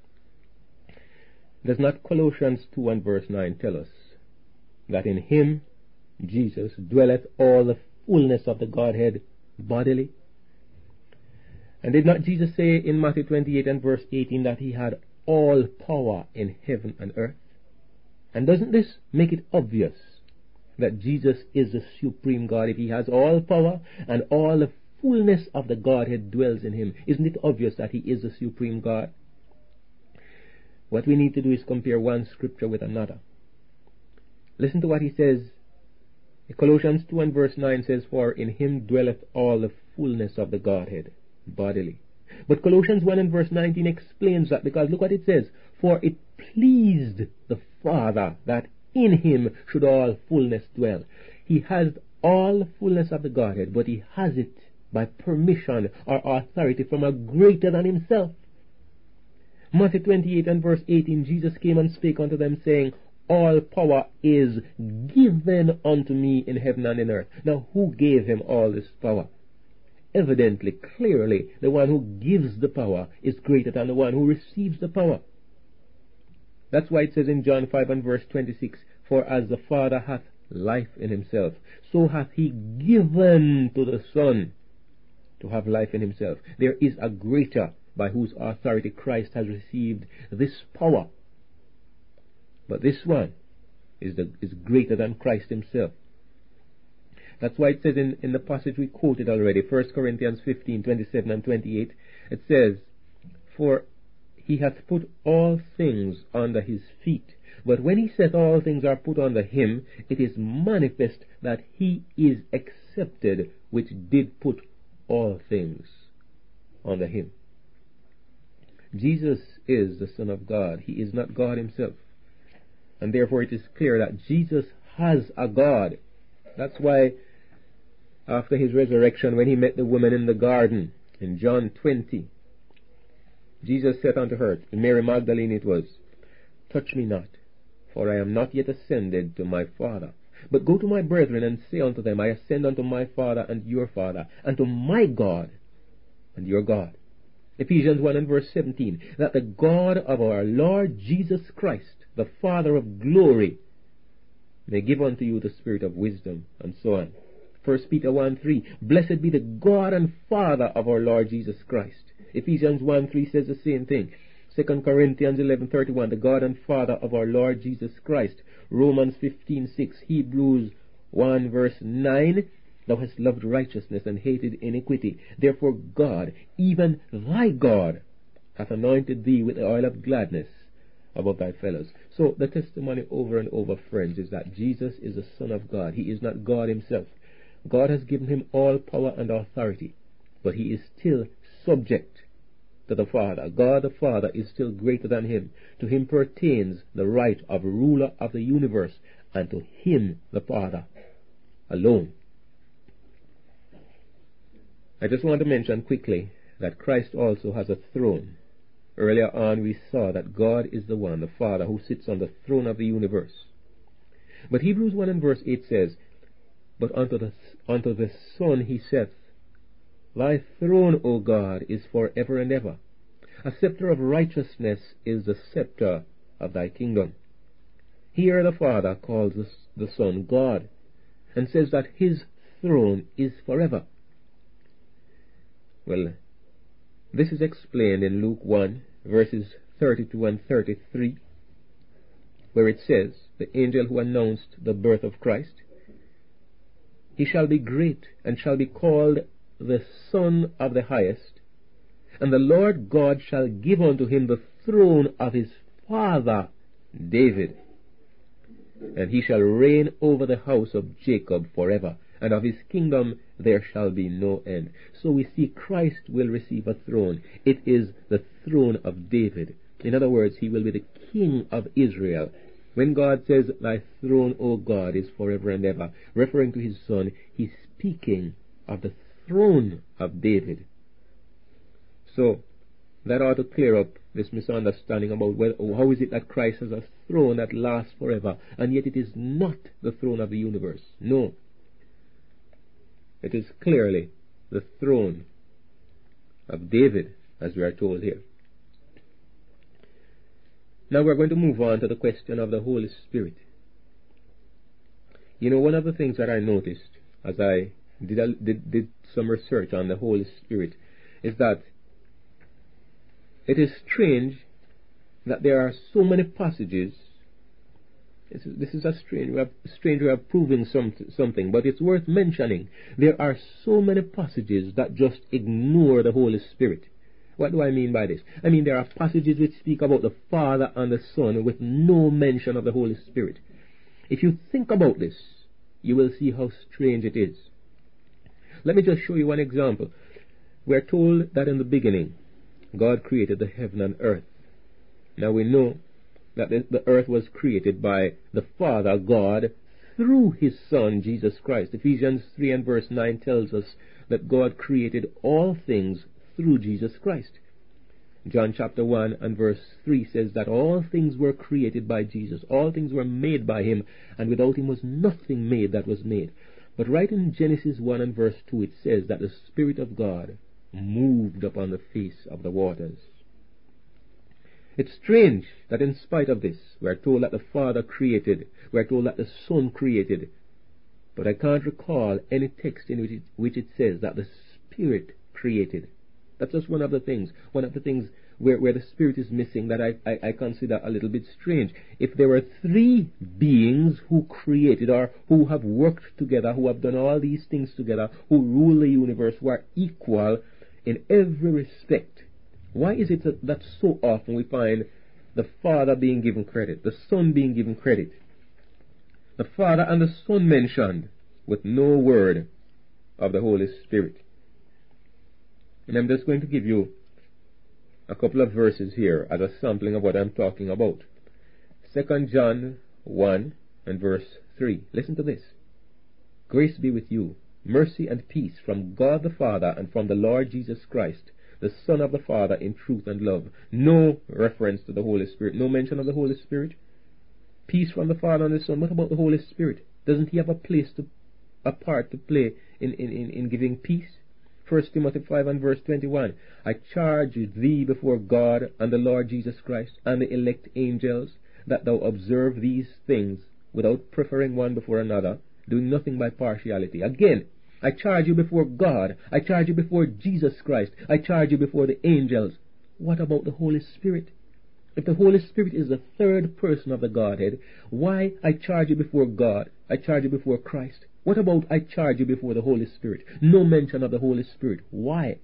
Does not Colossians 2 and verse 9 tell us that in him, Jesus, dwelleth all the fullness of the Godhead bodily? And did not Jesus say in Matthew 28 and verse 18 that he had all power in heaven and earth? And doesn't this make it obvious that Jesus is the supreme God? If he has all power and all the fullness of the Godhead dwells in him, isn't it obvious that he is the supreme God? What we need to do is compare one scripture with another. Listen to what he says. Colossians 2 and verse 9 says, for in him dwelleth all the fullness of the Godhead bodily. But Colossians 1 and verse 19 explains that, because look what it says, for it pleased the Father that in him should all fullness dwell. He has all the fullness of the Godhead, but he has it by permission or authority from a greater than himself. Matthew 28 and verse 18, Jesus came and spake unto them, saying, all power is given unto me in heaven and in earth. Now, who gave him all this power? Evidently, clearly, the one who gives the power is greater than the one who receives the power. That's why it says in John 5 and verse 26, for as the Father hath life in himself, so hath he given to the Son to have life in himself. There is a greater by whose authority Christ has received this power. But this one is greater than Christ himself. That's why it says in the passage we quoted already, 1 Corinthians 15, 27 and 28, it says, for he hath put all things under his feet. But when he saith all things are put under him, it is manifest that he is accepted which did put all things under him. Jesus is the Son of God. He is not God himself. And therefore it is clear that Jesus has a God. That's why after his resurrection, when he met the woman in the garden, in John 20, Jesus said unto her, Mary Magdalene it was, touch me not, for I am not yet ascended to my Father. But go to my brethren and say unto them, I ascend unto my Father and your Father, and to my God and your God. Ephesians 1 and verse 17, that the God of our Lord Jesus Christ, the Father of glory, may give unto you the spirit of wisdom, and so on. 1 Peter 1:3, blessed be the God and Father of our Lord Jesus Christ. Ephesians 1:3 says the same thing. 2 Corinthians 11:31, the God and Father of our Lord Jesus Christ. Romans 15:6, Hebrews 1 verse 9, thou hast loved righteousness and hated iniquity. Therefore God, even thy God, hath anointed thee with the oil of gladness above thy fellows. So the testimony over and over, friends, is that Jesus is the Son of God. He is not God himself. God has given him all power and authority, but he is still subject to the Father. God the Father is still greater than him. To him pertains the right of ruler of the universe, and to him, the Father, alone. I just want to mention quickly that Christ also has a throne. Earlier on we saw that God is the one, the Father, who sits on the throne of the universe. But Hebrews 1 and verse 8 says, but unto the Son he saith, thy throne, O God, is for ever and ever. A scepter of righteousness is the scepter of thy kingdom. Here the Father calls the Son God, and says that his throne is forever. Well, this is explained in Luke 1, verses 32 and 33, where it says, the angel who announced the birth of Christ, He shall be great, and shall be called the Son of the Highest. And the Lord God shall give unto him the throne of his father David. And he shall reign over the house of Jacob forever, and of his kingdom there shall be no end. So we see Christ will receive a throne. It is the throne of David. In other words, he will be the king of Israel. When God says, thy throne, O God, is forever and ever, referring to his son, he's speaking of the throne of David. So, that ought to clear up this misunderstanding about how is it that Christ has a throne that lasts forever, and yet it is not the throne of the universe. No. It is clearly the throne of David, as we are told here. Now we're going to move on to the question of the Holy Spirit. You know, one of the things that I noticed as I did some research on the Holy Spirit is that it is strange that there are so many passages. This is a strange way of proving something, but it's worth mentioning. There are so many passages that just ignore the Holy Spirit. What do I mean by this? I mean there are passages which speak about the Father and the Son with no mention of the Holy Spirit. If you think about this, you will see how strange it is. Let me just show you one example. We are told that in the beginning, God created the heaven and earth. Now we know that the earth was created by the Father God through his Son, Jesus Christ. Ephesians 3 and verse 9 tells us that God created all things through Jesus Christ. John chapter 1 and verse 3 says that all things were created by Jesus. All things were made by him, and without him was nothing made that was made. But right in Genesis 1 and verse 2 it says that the Spirit of God moved upon the face of the waters. It's strange that in spite of this, we are told that the Father created, we are told that the Son created, but I can't recall any text in which it says that the Spirit created. That's just one of the things where the Spirit is missing that I consider a little bit strange. If there were three beings who created or who have worked together, who have done all these things together, who rule the universe, who are equal in every respect, why is it that so often we find the Father being given credit, the Son being given credit, the Father and the Son mentioned, with no word of the Holy Spirit? And I'm just going to give you a couple of verses here as a sampling of what I'm talking about. 2 John 1 and verse 3. Listen to this. Grace be with you, mercy and peace from God the Father and from the Lord Jesus Christ, the Son of the Father, in truth and love. No reference to the Holy Spirit, no mention of the Holy Spirit. Peace from the Father and the Son. What about the Holy Spirit? Doesn't he have a part to play in giving peace? 1 Timothy 5 and verse 21. I charge thee before God and the Lord Jesus Christ and the elect angels, that thou observe these things without preferring one before another, doing nothing by partiality. Again, I charge you before God, I charge you before Jesus Christ, I charge you before the angels. What about the Holy Spirit? If the Holy Spirit is the third person of the Godhead, why I charge you before God, I charge you before Christ? What about I charge you before the Holy Spirit? No mention of the Holy Spirit. Why?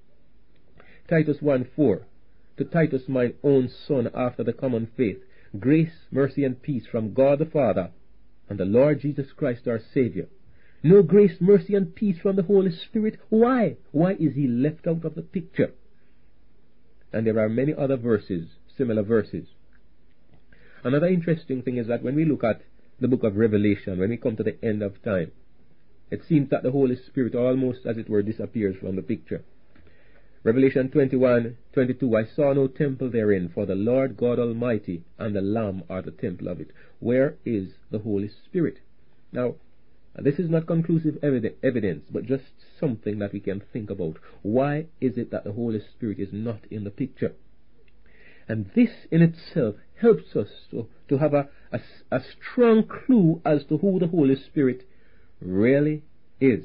Titus 1:4. To Titus, mine own son, after the common faith, grace, mercy, and peace from God the Father and the Lord Jesus Christ our Savior. No grace, mercy, and peace from the Holy Spirit. Why? Why is he left out of the picture? And there are many other verses, similar verses. Another interesting thing is that when we look at the book of Revelation, when we come to the end of time, it seems that the Holy Spirit almost, as it were, disappears from the picture. Revelation 21:22, I saw no temple therein, for the Lord God Almighty and the Lamb are the temple of it. Where is the Holy Spirit? Now, this is not conclusive evidence, but just something that we can think about. Why is it that the Holy Spirit is not in the picture? And this in itself helps us to have a strong clue as to who the Holy Spirit really is.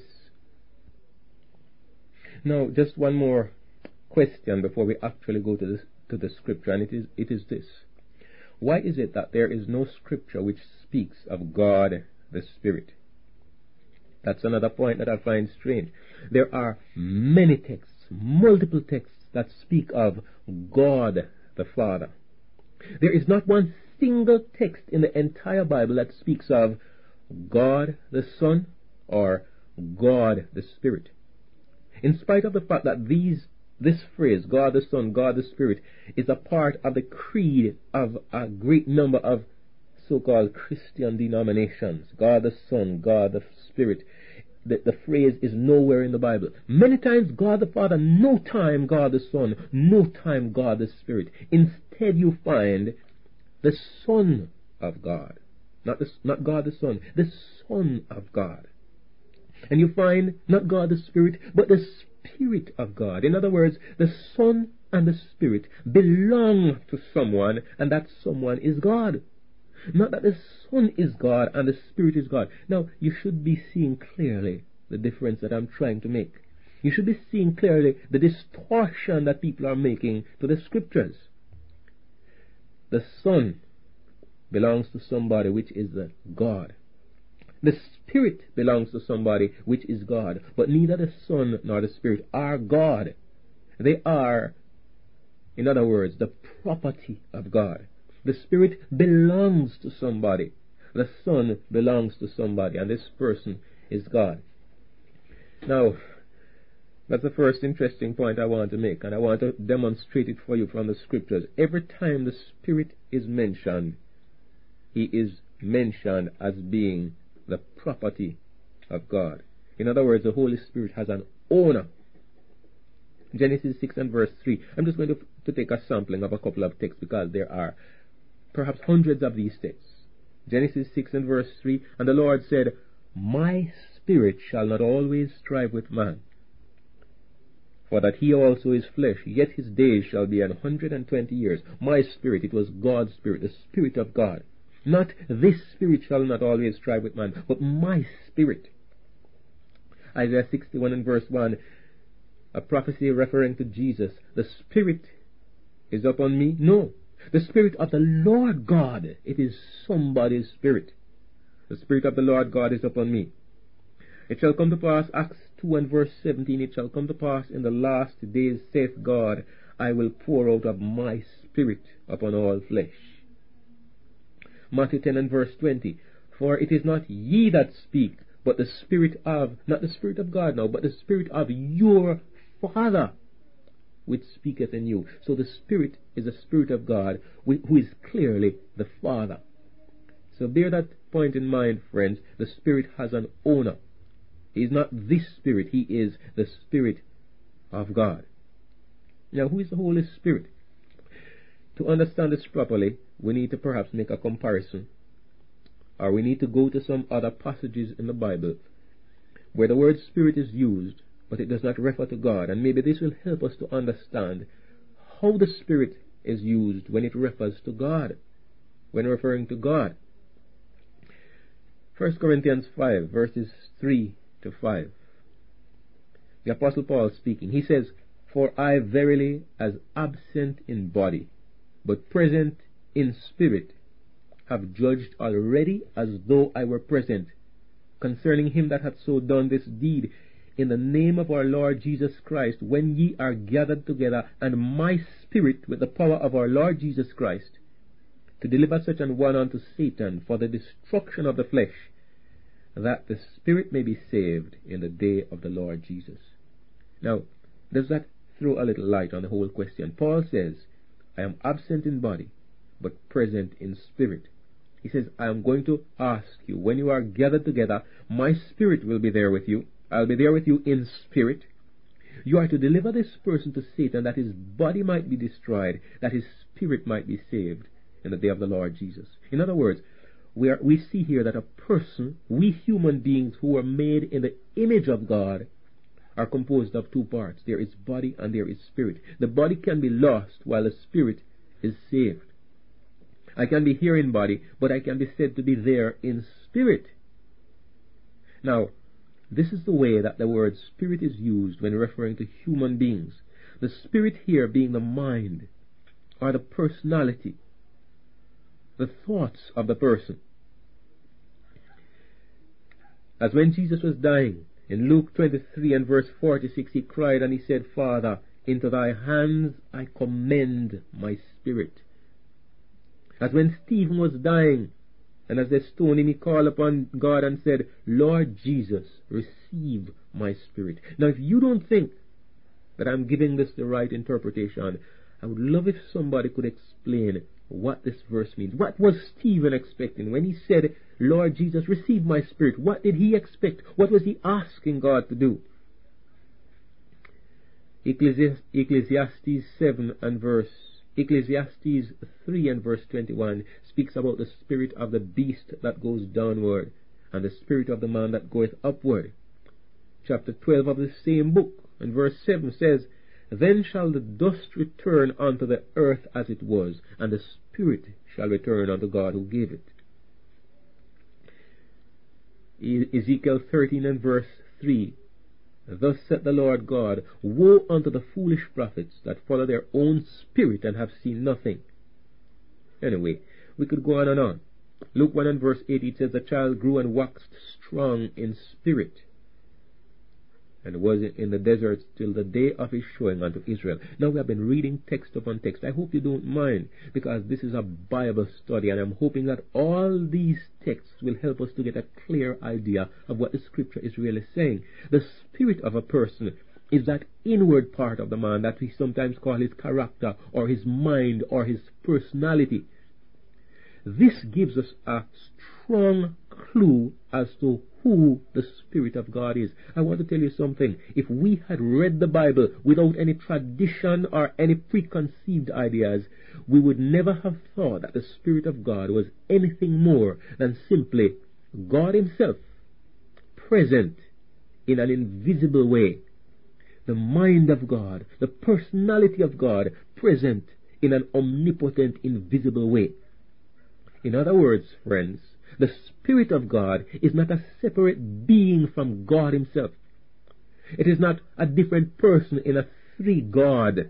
Now, just one more question before we actually go to the scripture, and it is this. Why is it that there is no scripture which speaks of God the Spirit? That's another point that I find strange. There are many texts, multiple texts that speak of God the Father. There is not one single text in the entire Bible that speaks of God the Son or God the Spirit. In spite of the fact that this phrase, God the Son, God the Spirit, is a part of the creed of a great number of so-called Christian denominations, God the Son, God the Spirit, the phrase is nowhere in the Bible. Many times God the Father, no time God the Son, no time God the Spirit. Instead you find the Son of God. Not God the Son, the Son of God. And you find not God the Spirit, but the Spirit of God. In other words, the Son and the Spirit belong to someone, and that someone is God. Not that the Son is God and the Spirit is God. Now, you should be seeing clearly the difference that I'm trying to make. You should be seeing clearly the distortion that people are making to the Scriptures. The Son belongs to somebody which is God. The Spirit belongs to somebody which is God. But neither the Son nor the Spirit are God. They are, in other words, the property of God. The Spirit belongs to somebody. The Son belongs to somebody, and this person is God. Now, that's the first interesting point I want to make, and I want to demonstrate it for you from the Scriptures. Every time the Spirit is mentioned, He is mentioned as being the property of God. In other words, the Holy Spirit has an owner. Genesis 6 and verse 3. I'm just going to take a sampling of a couple of texts because there are perhaps hundreds of these texts. Genesis 6 and verse 3, and the Lord said, My spirit shall not always strive with man, for that he also is flesh, yet his days shall be 120 years. My spirit, it was God's Spirit, the Spirit of God. Not this spirit shall not always strive with man, but my spirit. Isaiah 61 and verse 1, a prophecy referring to Jesus. The Spirit is upon me? No. The Spirit of the Lord God. It is somebody's Spirit. The Spirit of the Lord God is upon me. It shall come to pass, Acts 2 and verse 17, it shall come to pass in the last days, saith God, I will pour out of my Spirit upon all flesh. Matthew 10 and verse 20, for it is not ye that speak, but the Spirit of, not the Spirit of God now, but the Spirit of your Father, which speaketh in you. So the Spirit is the Spirit of God, who is clearly the Father. So bear that point in mind, friends. The Spirit has an owner. He is not this Spirit. He is the Spirit of God. Now, who is the Holy Spirit? To understand this properly, we need to perhaps make a comparison, or we need to go to some other passages in the Bible where the word Spirit is used, but it does not refer to God, and maybe this will help us to understand how the Spirit is used when it refers to God, when referring to God. 1 Corinthians 5, verses 3 to 5. The Apostle Paul speaking, he says, For I verily, as absent in body, but present in spirit, have judged already as though I were present, concerning him that hath so done this deed, in the name of our Lord Jesus Christ, when ye are gathered together, and my spirit with the power of our Lord Jesus Christ, to deliver such an one unto Satan for the destruction of the flesh, that the spirit may be saved in the day of the Lord Jesus. Now, does that throw a little light on the whole question? Paul says, I am absent in body, but present in spirit. He says, I am going to ask you, when you are gathered together, my spirit will be there with you. I'll be there with you in spirit. You are to deliver this person to Satan, that his body might be destroyed, that his spirit might be saved in the day of the Lord Jesus. In other words, we see here that a person, we human beings who are made in the image of God, are composed of two parts. There is body and there is spirit. The body can be lost while the spirit is saved. I can be here in body, but I can be said to be there in spirit. Now, this is the way that the word spirit is used when referring to human beings. The spirit here being the mind, or the personality, the thoughts of the person. As when Jesus was dying, in Luke 23 and verse 46, he cried and he said, Father, into thy hands I commend my spirit. As when Stephen was dying, and as they stoned him, he called upon God and said, Lord Jesus, receive my spirit. Now, if you don't think that I'm giving this the right interpretation, I would love if somebody could explain what this verse means. What was Stephen expecting when he said, Lord Jesus, receive my spirit? What did he expect? What was he asking God to do? Ecclesiastes 3 and verse 21 speaks about the spirit of the beast that goes downward, and the spirit of the man that goeth upward. Chapter 12 of the same book, and verse 7 says, Then shall the dust return unto the earth as it was, and the spirit shall return unto God who gave it. Ezekiel 13 and verse 3, Thus saith the Lord God, Woe unto the foolish prophets that follow their own spirit and have seen nothing. Anyway, we could go on and on. Luke 1 and verse 8, it says, The child grew and waxed strong in spirit, and was in the desert till the day of his showing unto Israel. Now we have been reading text upon text. I hope you don't mind, because this is a Bible study, and I'm hoping that all these texts will help us to get a clear idea of what the scripture is really saying. The spirit of a person is that inward part of the man that we sometimes call his character, or his mind, or his personality. This gives us a strong clue as to who the Spirit of God is. I want to tell you something. If we had read the Bible without any tradition or any preconceived ideas, we would never have thought that the Spirit of God was anything more than simply God Himself, present in an invisible way. The mind of God, the personality of God, present in an omnipotent, invisible way. In other words, friends, the Spirit of God is not a separate being from God Himself. It is not a different person in a three-God,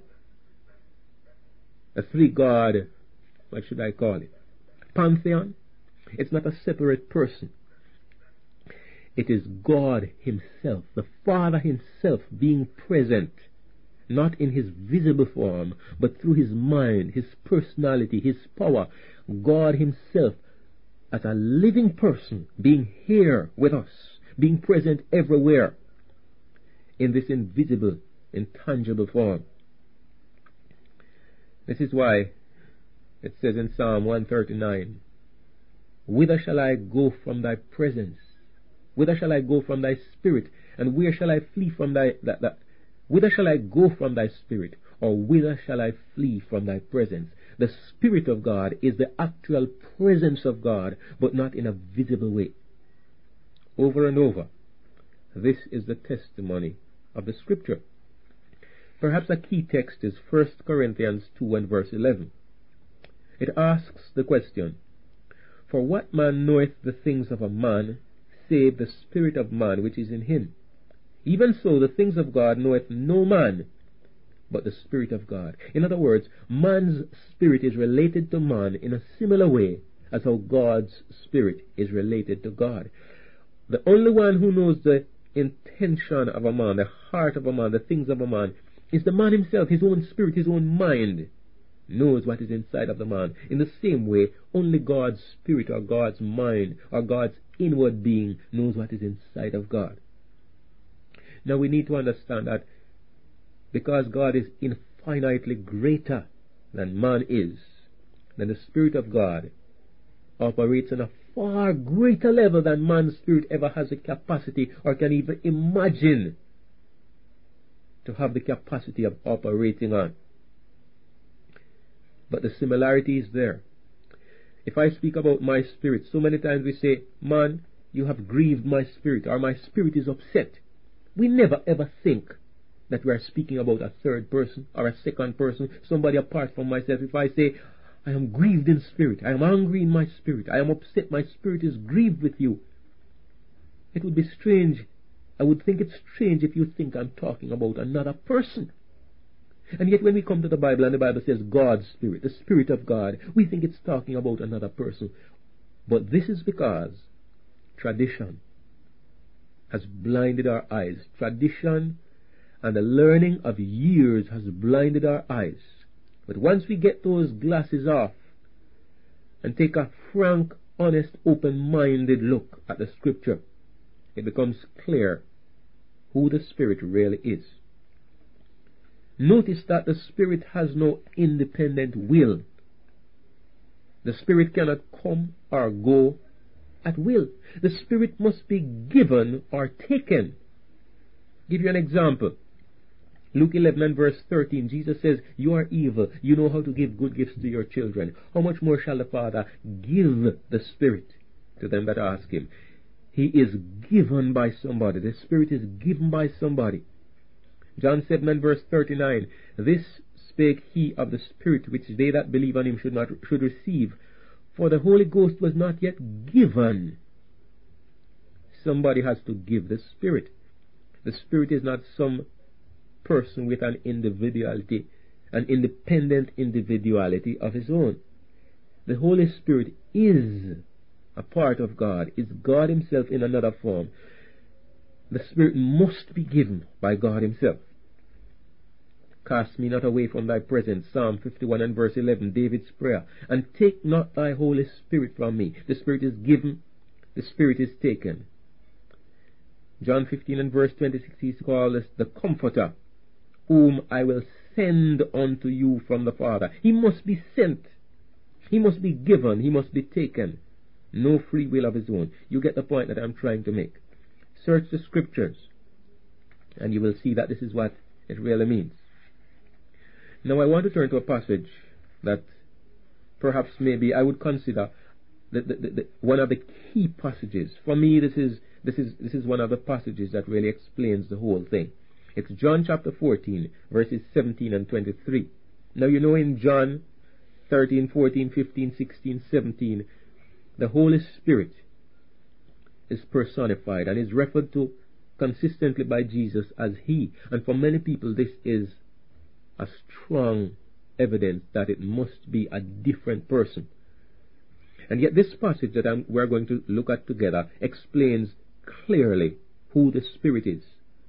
what should I call it? Pantheon. It's not a separate person. It is God Himself, the Father Himself being present, not in His visible form, but through His mind, His personality, His power. God Himself as a living person being here with us, being present everywhere in this invisible, intangible form. This is why it says in Psalm 139, Whither shall I go from thy presence? Whither shall I go from thy spirit? And where shall I flee from thy... Whither shall I go from thy spirit? Or whither shall I flee from thy presence? The Spirit of God is the actual presence of God, but not in a visible way. Over and over, this is the testimony of the Scripture. Perhaps a key text is 1 Corinthians 2 and verse 11. It asks the question, For what man knoweth the things of a man, save the spirit of man which is in him? Even so the things of God knoweth no man, but the Spirit of God. In other words, man's spirit is related to man in a similar way as how God's Spirit is related to God. The only one who knows the intention of a man, the heart of a man, the things of a man, is the man himself. His own spirit, his own mind knows what is inside of the man. In the same way, only God's Spirit or God's mind or God's inward being knows what is inside of God. Now we need to understand that because God is infinitely greater than man is, then the Spirit of God operates on a far greater level than man's spirit ever has the capacity or can even imagine to have the capacity of operating on. But the similarity is there. If I speak about my spirit, so many times we say, man, you have grieved my spirit, or my spirit is upset. We never ever think that we are speaking about a third person or a second person, somebody apart from myself. If I say, I am grieved in spirit, I am angry in my spirit, I am upset, my spirit is grieved with you, it would be strange. I would think it's strange if you think I'm talking about another person. And yet when we come to the Bible and the Bible says God's Spirit, the Spirit of God, we think it's talking about another person. But this is because tradition, has blinded our eyes. Tradition and the learning of years has blinded our eyes. But once we get those glasses off and take a frank, honest, open-minded look at the Scripture, it becomes clear who the Spirit really is. Notice that the Spirit has no independent will. The Spirit cannot come or go at will. The Spirit must be given or taken. Give you an example. Luke 11 and verse 13, Jesus says, "You are evil. You know how to give good gifts to your children. How much more shall the Father give the Spirit to them that ask Him?" He is given by somebody. The Spirit is given by somebody. John 7 and verse 39, "This spake he of the Spirit, which they that believe on him should receive. For the Holy Ghost was not yet given." Somebody has to give the Spirit. The Spirit is not some person with an individuality, an independent individuality of his own. The Holy Spirit is a part of God, is God Himself in another form. The Spirit must be given by God Himself. "Cast me not away from thy presence," Psalm 51 and verse 11, David's prayer. "And take not thy Holy Spirit from me." The Spirit is given, the Spirit is taken. John 15 and verse 26, He's called the Comforter, "whom I will send unto you from the Father." He must be sent. He must be given. He must be taken. No free will of His own. You get the point that I'm trying to make. Search the Scriptures, and you will see that this is what it really means. Now I want to turn to a passage that perhaps maybe I would consider one of the key passages. For me, this is one of the passages that really explains the whole thing. It's John chapter 14, verses 17 and 23. Now you know in John 13, 14, 15, 16, 17, the Holy Spirit is personified and is referred to consistently by Jesus as He. And for many people this is a strong evidence that it must be a different person. And yet this passage that we're going to look at together explains clearly who the Spirit is.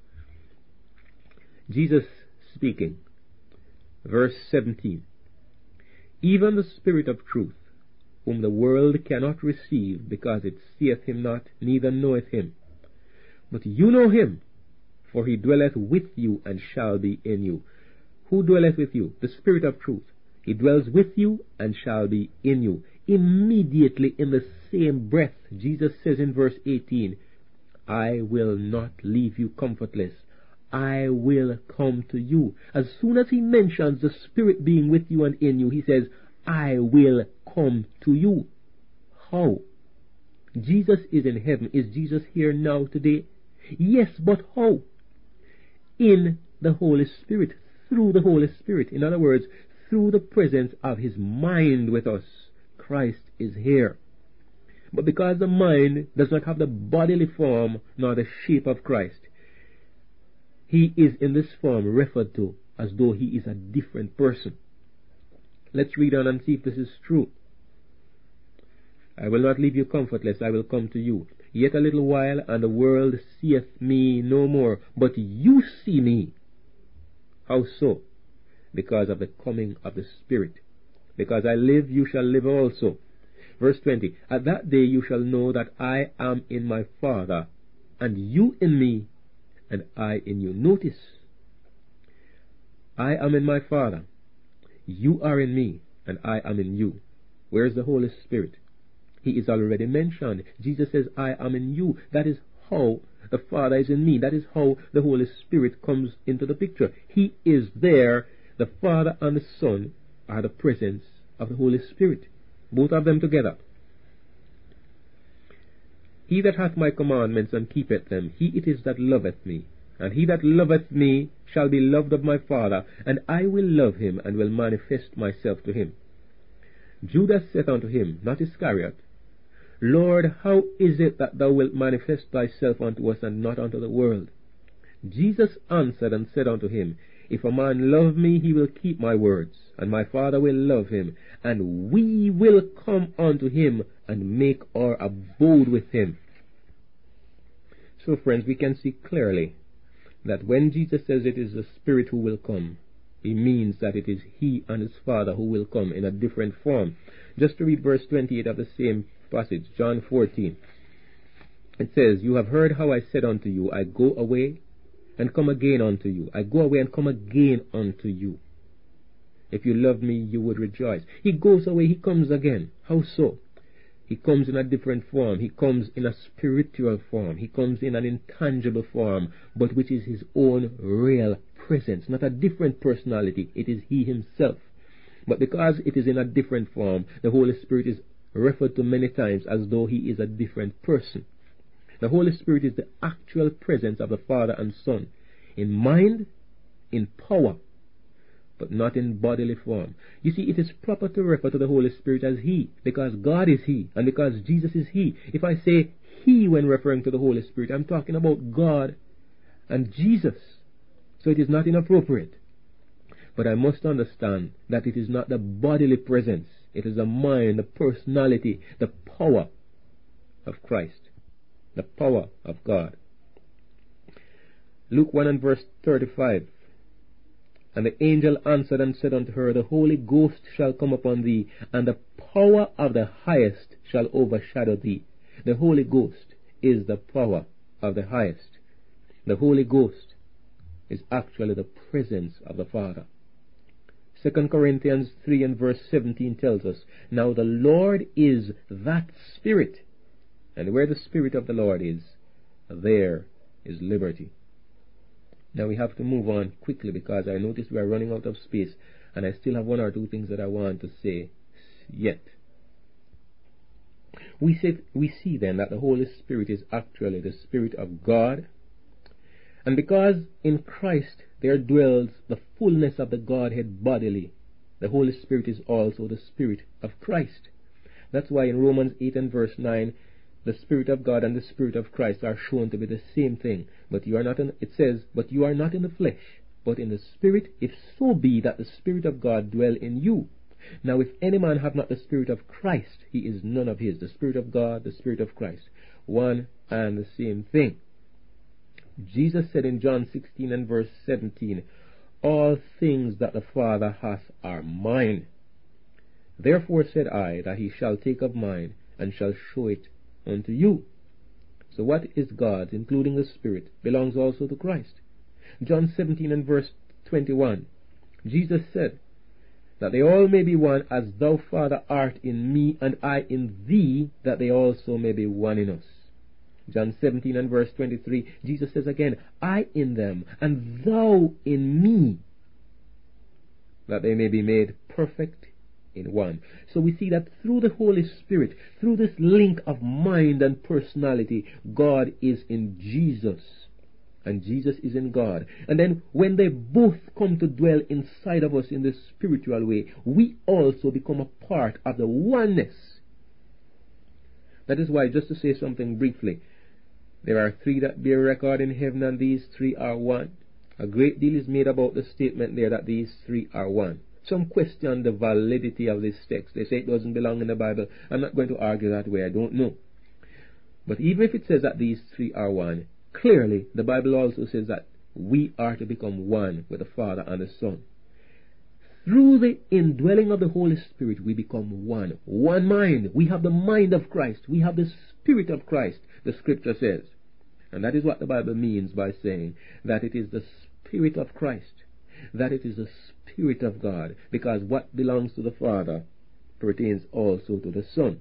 Jesus speaking, verse 17, "Even the Spirit of truth, whom the world cannot receive, because it seeth Him not, neither knoweth Him. But you know Him, for He dwelleth with you and shall be in you." Who dwelleth with you? The Spirit of truth. He dwells with you and shall be in you. Immediately in the same breath, Jesus says in verse 18, "I will not leave you comfortless. I will come to you." As soon as He mentions the Spirit being with you and in you, He says, "I will come to you." How? Jesus is in heaven. Is Jesus here now today? Yes, but how? In the Holy Spirit. Through the Holy Spirit. In other words, through the presence of His mind with us, Christ is here. But because the mind does not have the bodily form nor the shape of Christ, He is in this form referred to as though He is a different person. Let's read on and see if this is true. "I will not leave you comfortless, I will come to you. Yet a little while, and the world seeth me no more, but you see me." How so? Because of the coming of the Spirit. "Because I live, you shall live also." Verse 20, "At that day you shall know that I am in my Father, and you in me, and I in you." Notice, I am in my Father, you are in me, and I am in you. Where is the Holy Spirit? He is already mentioned. Jesus says, "I am in you." That is how the Father is in me. That is how the Holy Spirit comes into the picture. He is there. The Father and the Son are the presence of the Holy Spirit. Both of them together. "He that hath my commandments and keepeth them, he it is that loveth me. And he that loveth me shall be loved of my Father, and I will love him, and will manifest myself to him." Judas saith unto him, not Iscariot, "Lord, how is it that thou wilt manifest thyself unto us, and not unto the world?" Jesus answered and said unto him, "If a man love me, he will keep my words, and my Father will love him, and we will come unto him, and make our abode with him." So, friends, we can see clearly that when Jesus says it is the Spirit who will come, he means that it is he and his Father who will come in a different form. Just to read verse 28 of the same passage, John 14. It says, "You have heard how I said unto you, I go away and come again unto you. I go away and come again unto you. If you love me, you would rejoice." He goes away, he comes again. How so? He comes in a different form. He comes in a spiritual form. He comes in an intangible form, but which is his own real presence, not a different personality. It is he himself. But because it is in a different form, the Holy Spirit is referred to many times as though he is a different person. The Holy Spirit is the actual presence of the Father and Son, in mind, in power, but not in bodily form. You see, it is proper to refer to the Holy Spirit as he, because God is he, and because Jesus is he. If I say he when referring to the Holy Spirit, I'm talking about God and Jesus. So it is not inappropriate. But I must understand that it is not the bodily presence. It is the mind, the personality, the power of Christ, the power of God. Luke 1 and verse 35. "And the angel answered and said unto her, The Holy Ghost shall come upon thee, and the power of the highest shall overshadow thee." The Holy Ghost is the power of the highest. The Holy Ghost is actually the presence of the Father. 2 Corinthians 3 and verse 17 tells us, "Now the Lord is that Spirit, and where the Spirit of the Lord is, there is liberty." Now we have to move on quickly because I notice we are running out of space, and I still have one or two things that I want to say yet. We see then that the Holy Spirit is actually the Spirit of God, and because in Christ there dwells the fullness of the Godhead bodily, the Holy Spirit is also the Spirit of Christ. That's why in Romans 8 and verse 9, the Spirit of God and the Spirit of Christ are shown to be the same thing. But you are not in, it says, "But you are not in the flesh, but in the Spirit, if so be that the Spirit of God dwell in you. Now if any man have not the Spirit of Christ, he is none of his." The Spirit of God, the Spirit of Christ, one and the same thing. Jesus said in John 16 and verse 17, "All things that the Father hath are mine. Therefore said I, that he shall take of mine, and shall show it unto you." So what is God's, including the Spirit, belongs also to Christ. John 17 and verse 21, Jesus said, "That they all may be one, as thou, Father, art in me, and I in thee, that they also may be one in us." John 17 and verse 23, Jesus says again, "I in them, and thou in me, that they may be made perfect in one." So we see that through the Holy Spirit, through this link of mind and personality, God is in Jesus, and Jesus is in God. And then when they both come to dwell inside of us in the spiritual way, we also become a part of the oneness. That is why, just to say something briefly, there are three that bear record in heaven, and these three are one. A great deal is made about the statement there that these three are one. Some question the validity of this text. They say it doesn't belong in the Bible. I'm not going to argue that way. I don't know. But even if it says that these three are one, clearly the Bible also says that we are to become one with the Father and the Son. Through the indwelling of the Holy Spirit, we become one. One mind. We have the mind of Christ. We have the Spirit of Christ, the Scripture says. And that is what the Bible means by saying that it is the Spirit of Christ, that it is the Spirit of God, because what belongs to the Father pertains also to the Son.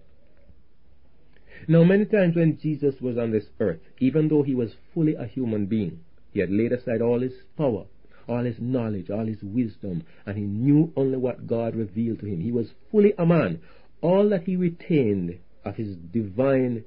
Now, many times when Jesus was on this earth, even though he was fully a human being, he had laid aside all his power, all his knowledge, all his wisdom, and he knew only what God revealed to him. He was fully a man. All that he retained of his divinity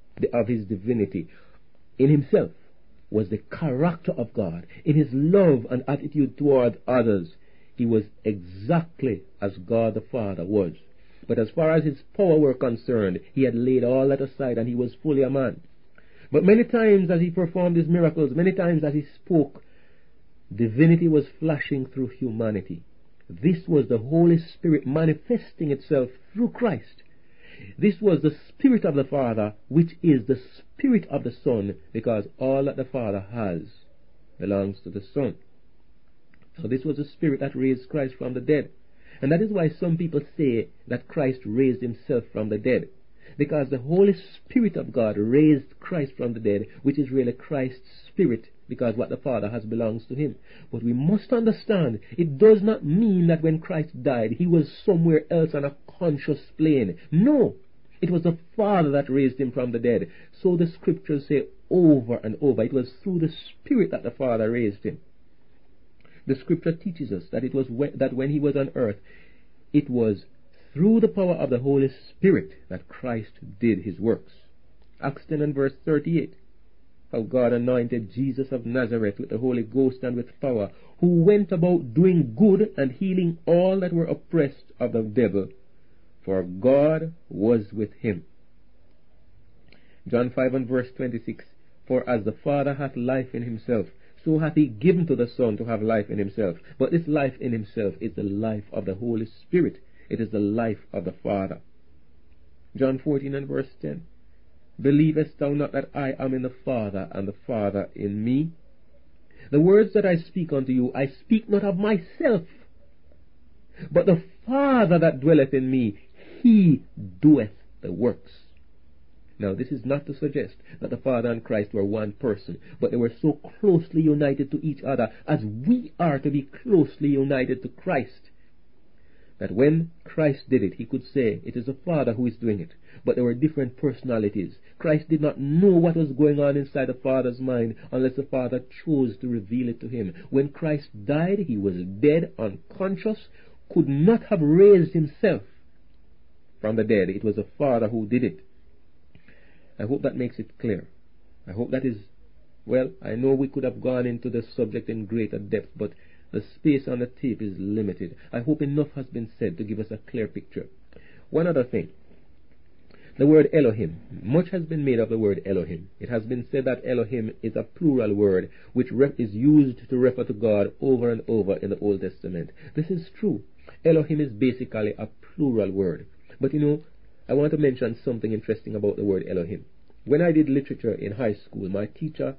in himself was the character of God. In his love and attitude toward others, he was exactly as God the Father was. But as far as his power were concerned, he had laid all that aside, and he was fully a man. But many times as he performed his miracles, many times as he spoke, divinity was flashing through humanity. This was the Holy Spirit manifesting itself through Christ. This was the Spirit of the Father, which is the Spirit of the Son, because all that the Father has belongs to the Son. So this was the Spirit that raised Christ from the dead. And that is why some people say that Christ raised himself from the dead, because the Holy Spirit of God raised Christ from the dead, which is really Christ's Spirit, because what the Father has belongs to him. But we must understand, it does not mean that when Christ died, he was somewhere else on a conscious plane. No, it was the Father that raised him from the dead. So the scriptures say over and over, it was through the Spirit that the Father raised him. The scripture teaches us that it was that when he was on earth, it was through the power of the Holy Spirit that Christ did his works. Acts 10 and verse 38. How God anointed Jesus of Nazareth with the Holy Ghost and with power, who went about doing good and healing all that were oppressed of the devil, for God was with him. John 5 and verse 26. For as the Father hath life in himself, so hath he given to the Son to have life in himself. But this life in himself is the life of the Holy Spirit. It is the life of the Father. John 14 and verse 10. Believest thou not that I am in the Father, and the Father in me? The words that I speak unto you, I speak not of myself, but the Father that dwelleth in me, he doeth the works. Now, this is not to suggest that the Father and Christ were one person, but they were so closely united to each other, as we are to be closely united to Christ, that when Christ did it, he could say, it is the Father who is doing it. But there were different personalities. Christ did not know what was going on inside the Father's mind unless the Father chose to reveal it to him. When Christ died, he was dead, unconscious, could not have raised himself from the dead. It was the Father who did it. I hope that makes it clear. I hope that is, well, I know we could have gone into the subject in greater depth, but the space on the tape is limited. I hope enough has been said to give us a clear picture. One other thing. The word Elohim. Much has been made of the word Elohim. It has been said that Elohim is a plural word which is used to refer to God over and over in the Old Testament. This is true. Elohim is basically a plural word. But you know, I want to mention something interesting about the word Elohim. When I did literature in high school, my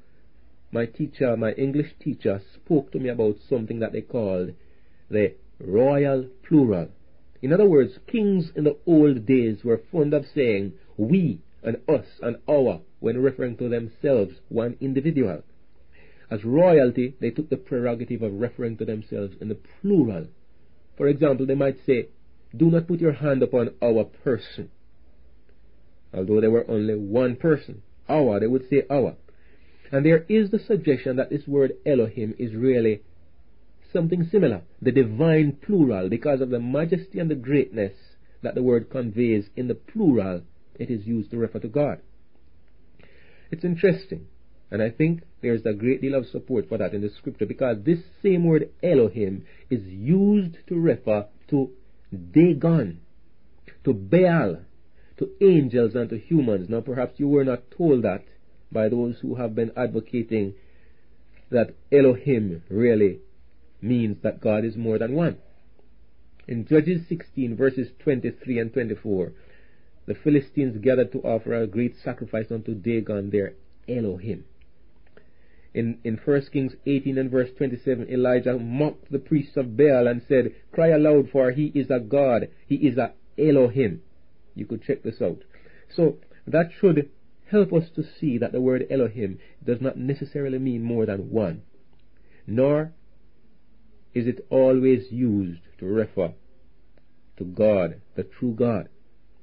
English teacher spoke to me about something that they called the royal plural. In other words, kings in the old days were fond of saying we and us and our when referring to themselves, one individual. As royalty, they took the prerogative of referring to themselves in the plural. For example, they might say, do not put your hand upon our person. Although they were only one person. Our, they would say our. And there is the suggestion that this word Elohim is really something similar, the divine plural, because of the majesty and the greatness that the word conveys in the plural, it is used to refer to God. It's interesting, and I think there's a great deal of support for that in the scripture, because this same word Elohim is used to refer to Dagon, to Baal, to angels and to humans. Now perhaps you were not told that by those who have been advocating that Elohim really means that God is more than one. In Judges 16 verses 23 and 24, the Philistines gathered to offer a great sacrifice unto Dagon, their Elohim. In 1 Kings 18 and verse 27, Elijah mocked the priests of Baal and said, cry aloud, for he is a God, he is a Elohim. You could check this out. So that should help us to see that the word Elohim does not necessarily mean more than one, nor is it always used to refer to God, the true God.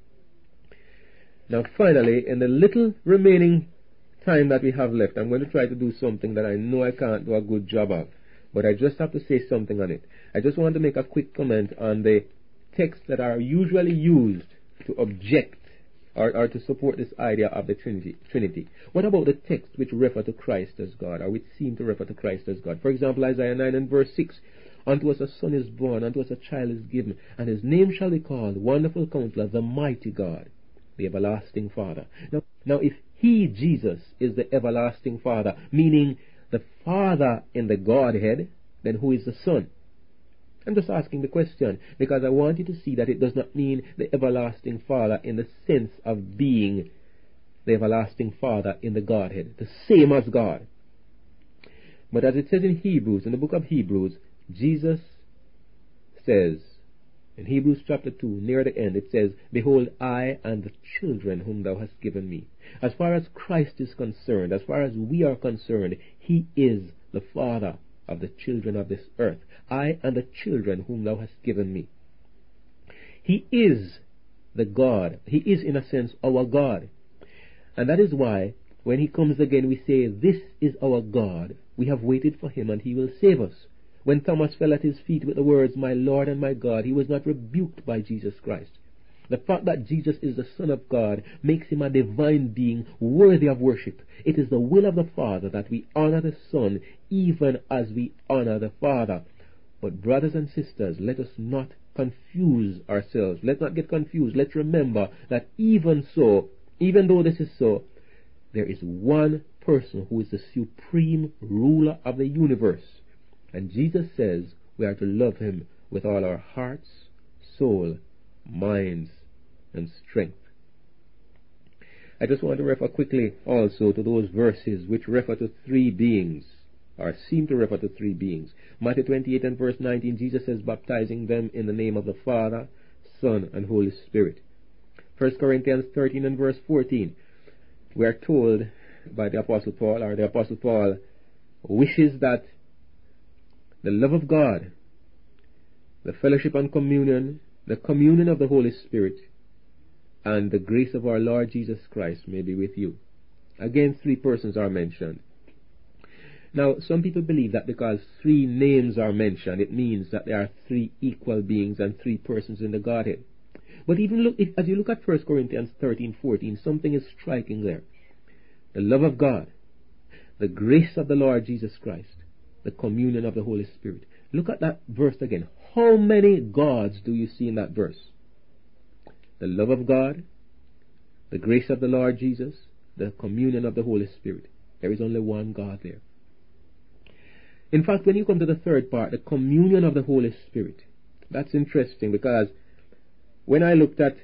Now finally, in the little remaining time that we have left, I'm going to try to do something that I know I can't do a good job of, but I just have to say something on it. I just want to make a quick comment on the texts that are usually used to object or to support this idea of the Trinity. What about the texts which refer to Christ as God, or which seem to refer to Christ as God? For example, Isaiah 9 and verse 6, unto us a son is born, unto us a child is given, and his name shall be called Wonderful Counselor, the Mighty God, the Everlasting Father. Now if he, Jesus, is the Everlasting Father, meaning the Father in the Godhead, then who is the Son? I'm just asking the question because I want you to see that it does not mean the everlasting Father in the sense of being the everlasting Father in the Godhead, the same as God. But as it says in Hebrews, in the book of Hebrews, Jesus says, in Hebrews chapter 2, near the end, it says, "Behold, I and the children whom thou hast given me." As far as Christ is concerned, as far as we are concerned, he is the Father of the children of this earth. I and the children whom thou hast given me. He is the God. He is, in a sense, our God. And that is why, when he comes again, we say, "This is our God. We have waited for him, and he will save us." When Thomas fell at his feet with the words, "My Lord and my God," he was not rebuked by Jesus Christ. The fact that Jesus is the Son of God makes him a divine being worthy of worship. It is the will of the Father that we honor the Son even as we honor the Father. But brothers and sisters, let us not confuse ourselves. Let's not get confused. Let's remember that even though this is so, there is one person who is the supreme ruler of the universe. And Jesus says we are to love him with all our hearts, soul, minds, and strength. I just want to refer quickly also to those verses which refer to three beings, or seem to refer to three beings. Matthew 28 and verse 19, Jesus says, baptizing them in the name of the Father, Son, and Holy Spirit. 1 Corinthians 13 and verse 14, we are told by the Apostle Paul, or the Apostle Paul wishes that the love of God, the fellowship and communion, the communion of the Holy Spirit, and the grace of our Lord Jesus Christ may be with you. Again, three persons are mentioned. Now, some people believe that because three names are mentioned, it means that there are three equal beings and three persons in the Godhead. But even as you look at 1 Corinthians 13:14, something is striking there. The love of God, the grace of the Lord Jesus Christ, the communion of the Holy Spirit. Look at that verse again. How many gods do you see in that verse? The love of God, the grace of the Lord Jesus, the communion of the Holy Spirit. There is only one God there. In fact, when you come to the third part, the communion of the Holy Spirit, that's interesting because when we look at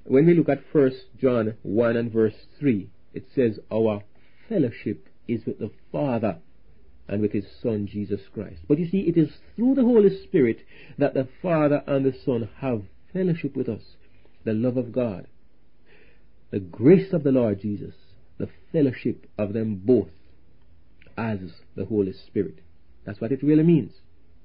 1 John 1 and verse 3, it says our fellowship is with the Father and with his Son Jesus Christ. But you see, it is through the Holy Spirit that the Father and the Son have fellowship with us. The love of God, the grace of the Lord Jesus, the fellowship of them both as the Holy Spirit. That's what it really means.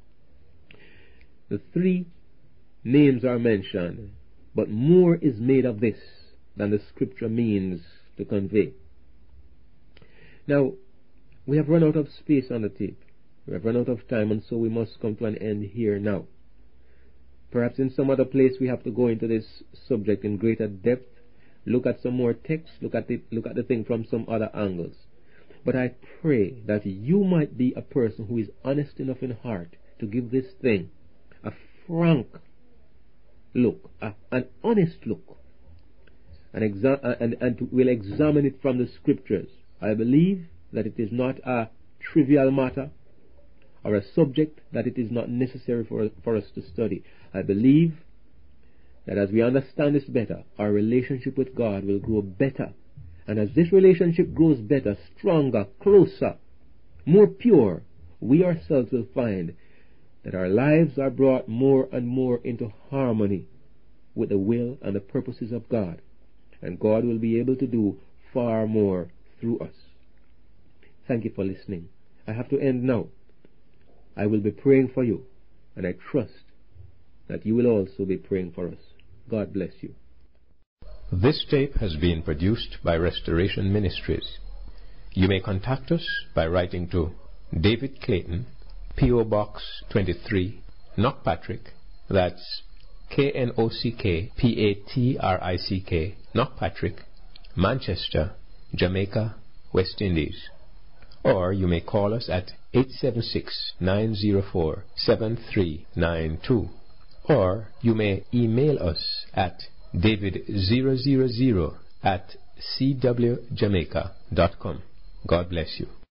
The three names are mentioned, but more is made of this than the scripture means to convey. Now, we have run out of space on the tape. We have run out of time, and so we must come to an end here now. Perhaps in some other place we have to go into this subject in greater depth, look at some more text, look at the thing from some other angles. But I pray that you might be a person who is honest enough in heart to give this thing a frank look, an honest look, and will examine it from the scriptures. I believe that it is not a trivial matter or a subject that it is not necessary for us to study. I believe that as we understand this better, our relationship with God will grow better. And as this relationship grows better, stronger, closer, more pure, we ourselves will find that our lives are brought more and more into harmony with the will and the purposes of God. And God will be able to do far more through us. Thank you for listening. I have to end now. I will be praying for you, and I trust that you will also be praying for us. God bless you. This tape has been produced by Restoration Ministries. You may contact us by writing to David Clayton, P.O. Box 23, Knockpatrick, that's Knockpatrick, Knockpatrick, Manchester, Jamaica, West Indies. Or you may call us at 876-904-7392. Or you may email us at david000@cwjamaica.com. God bless you.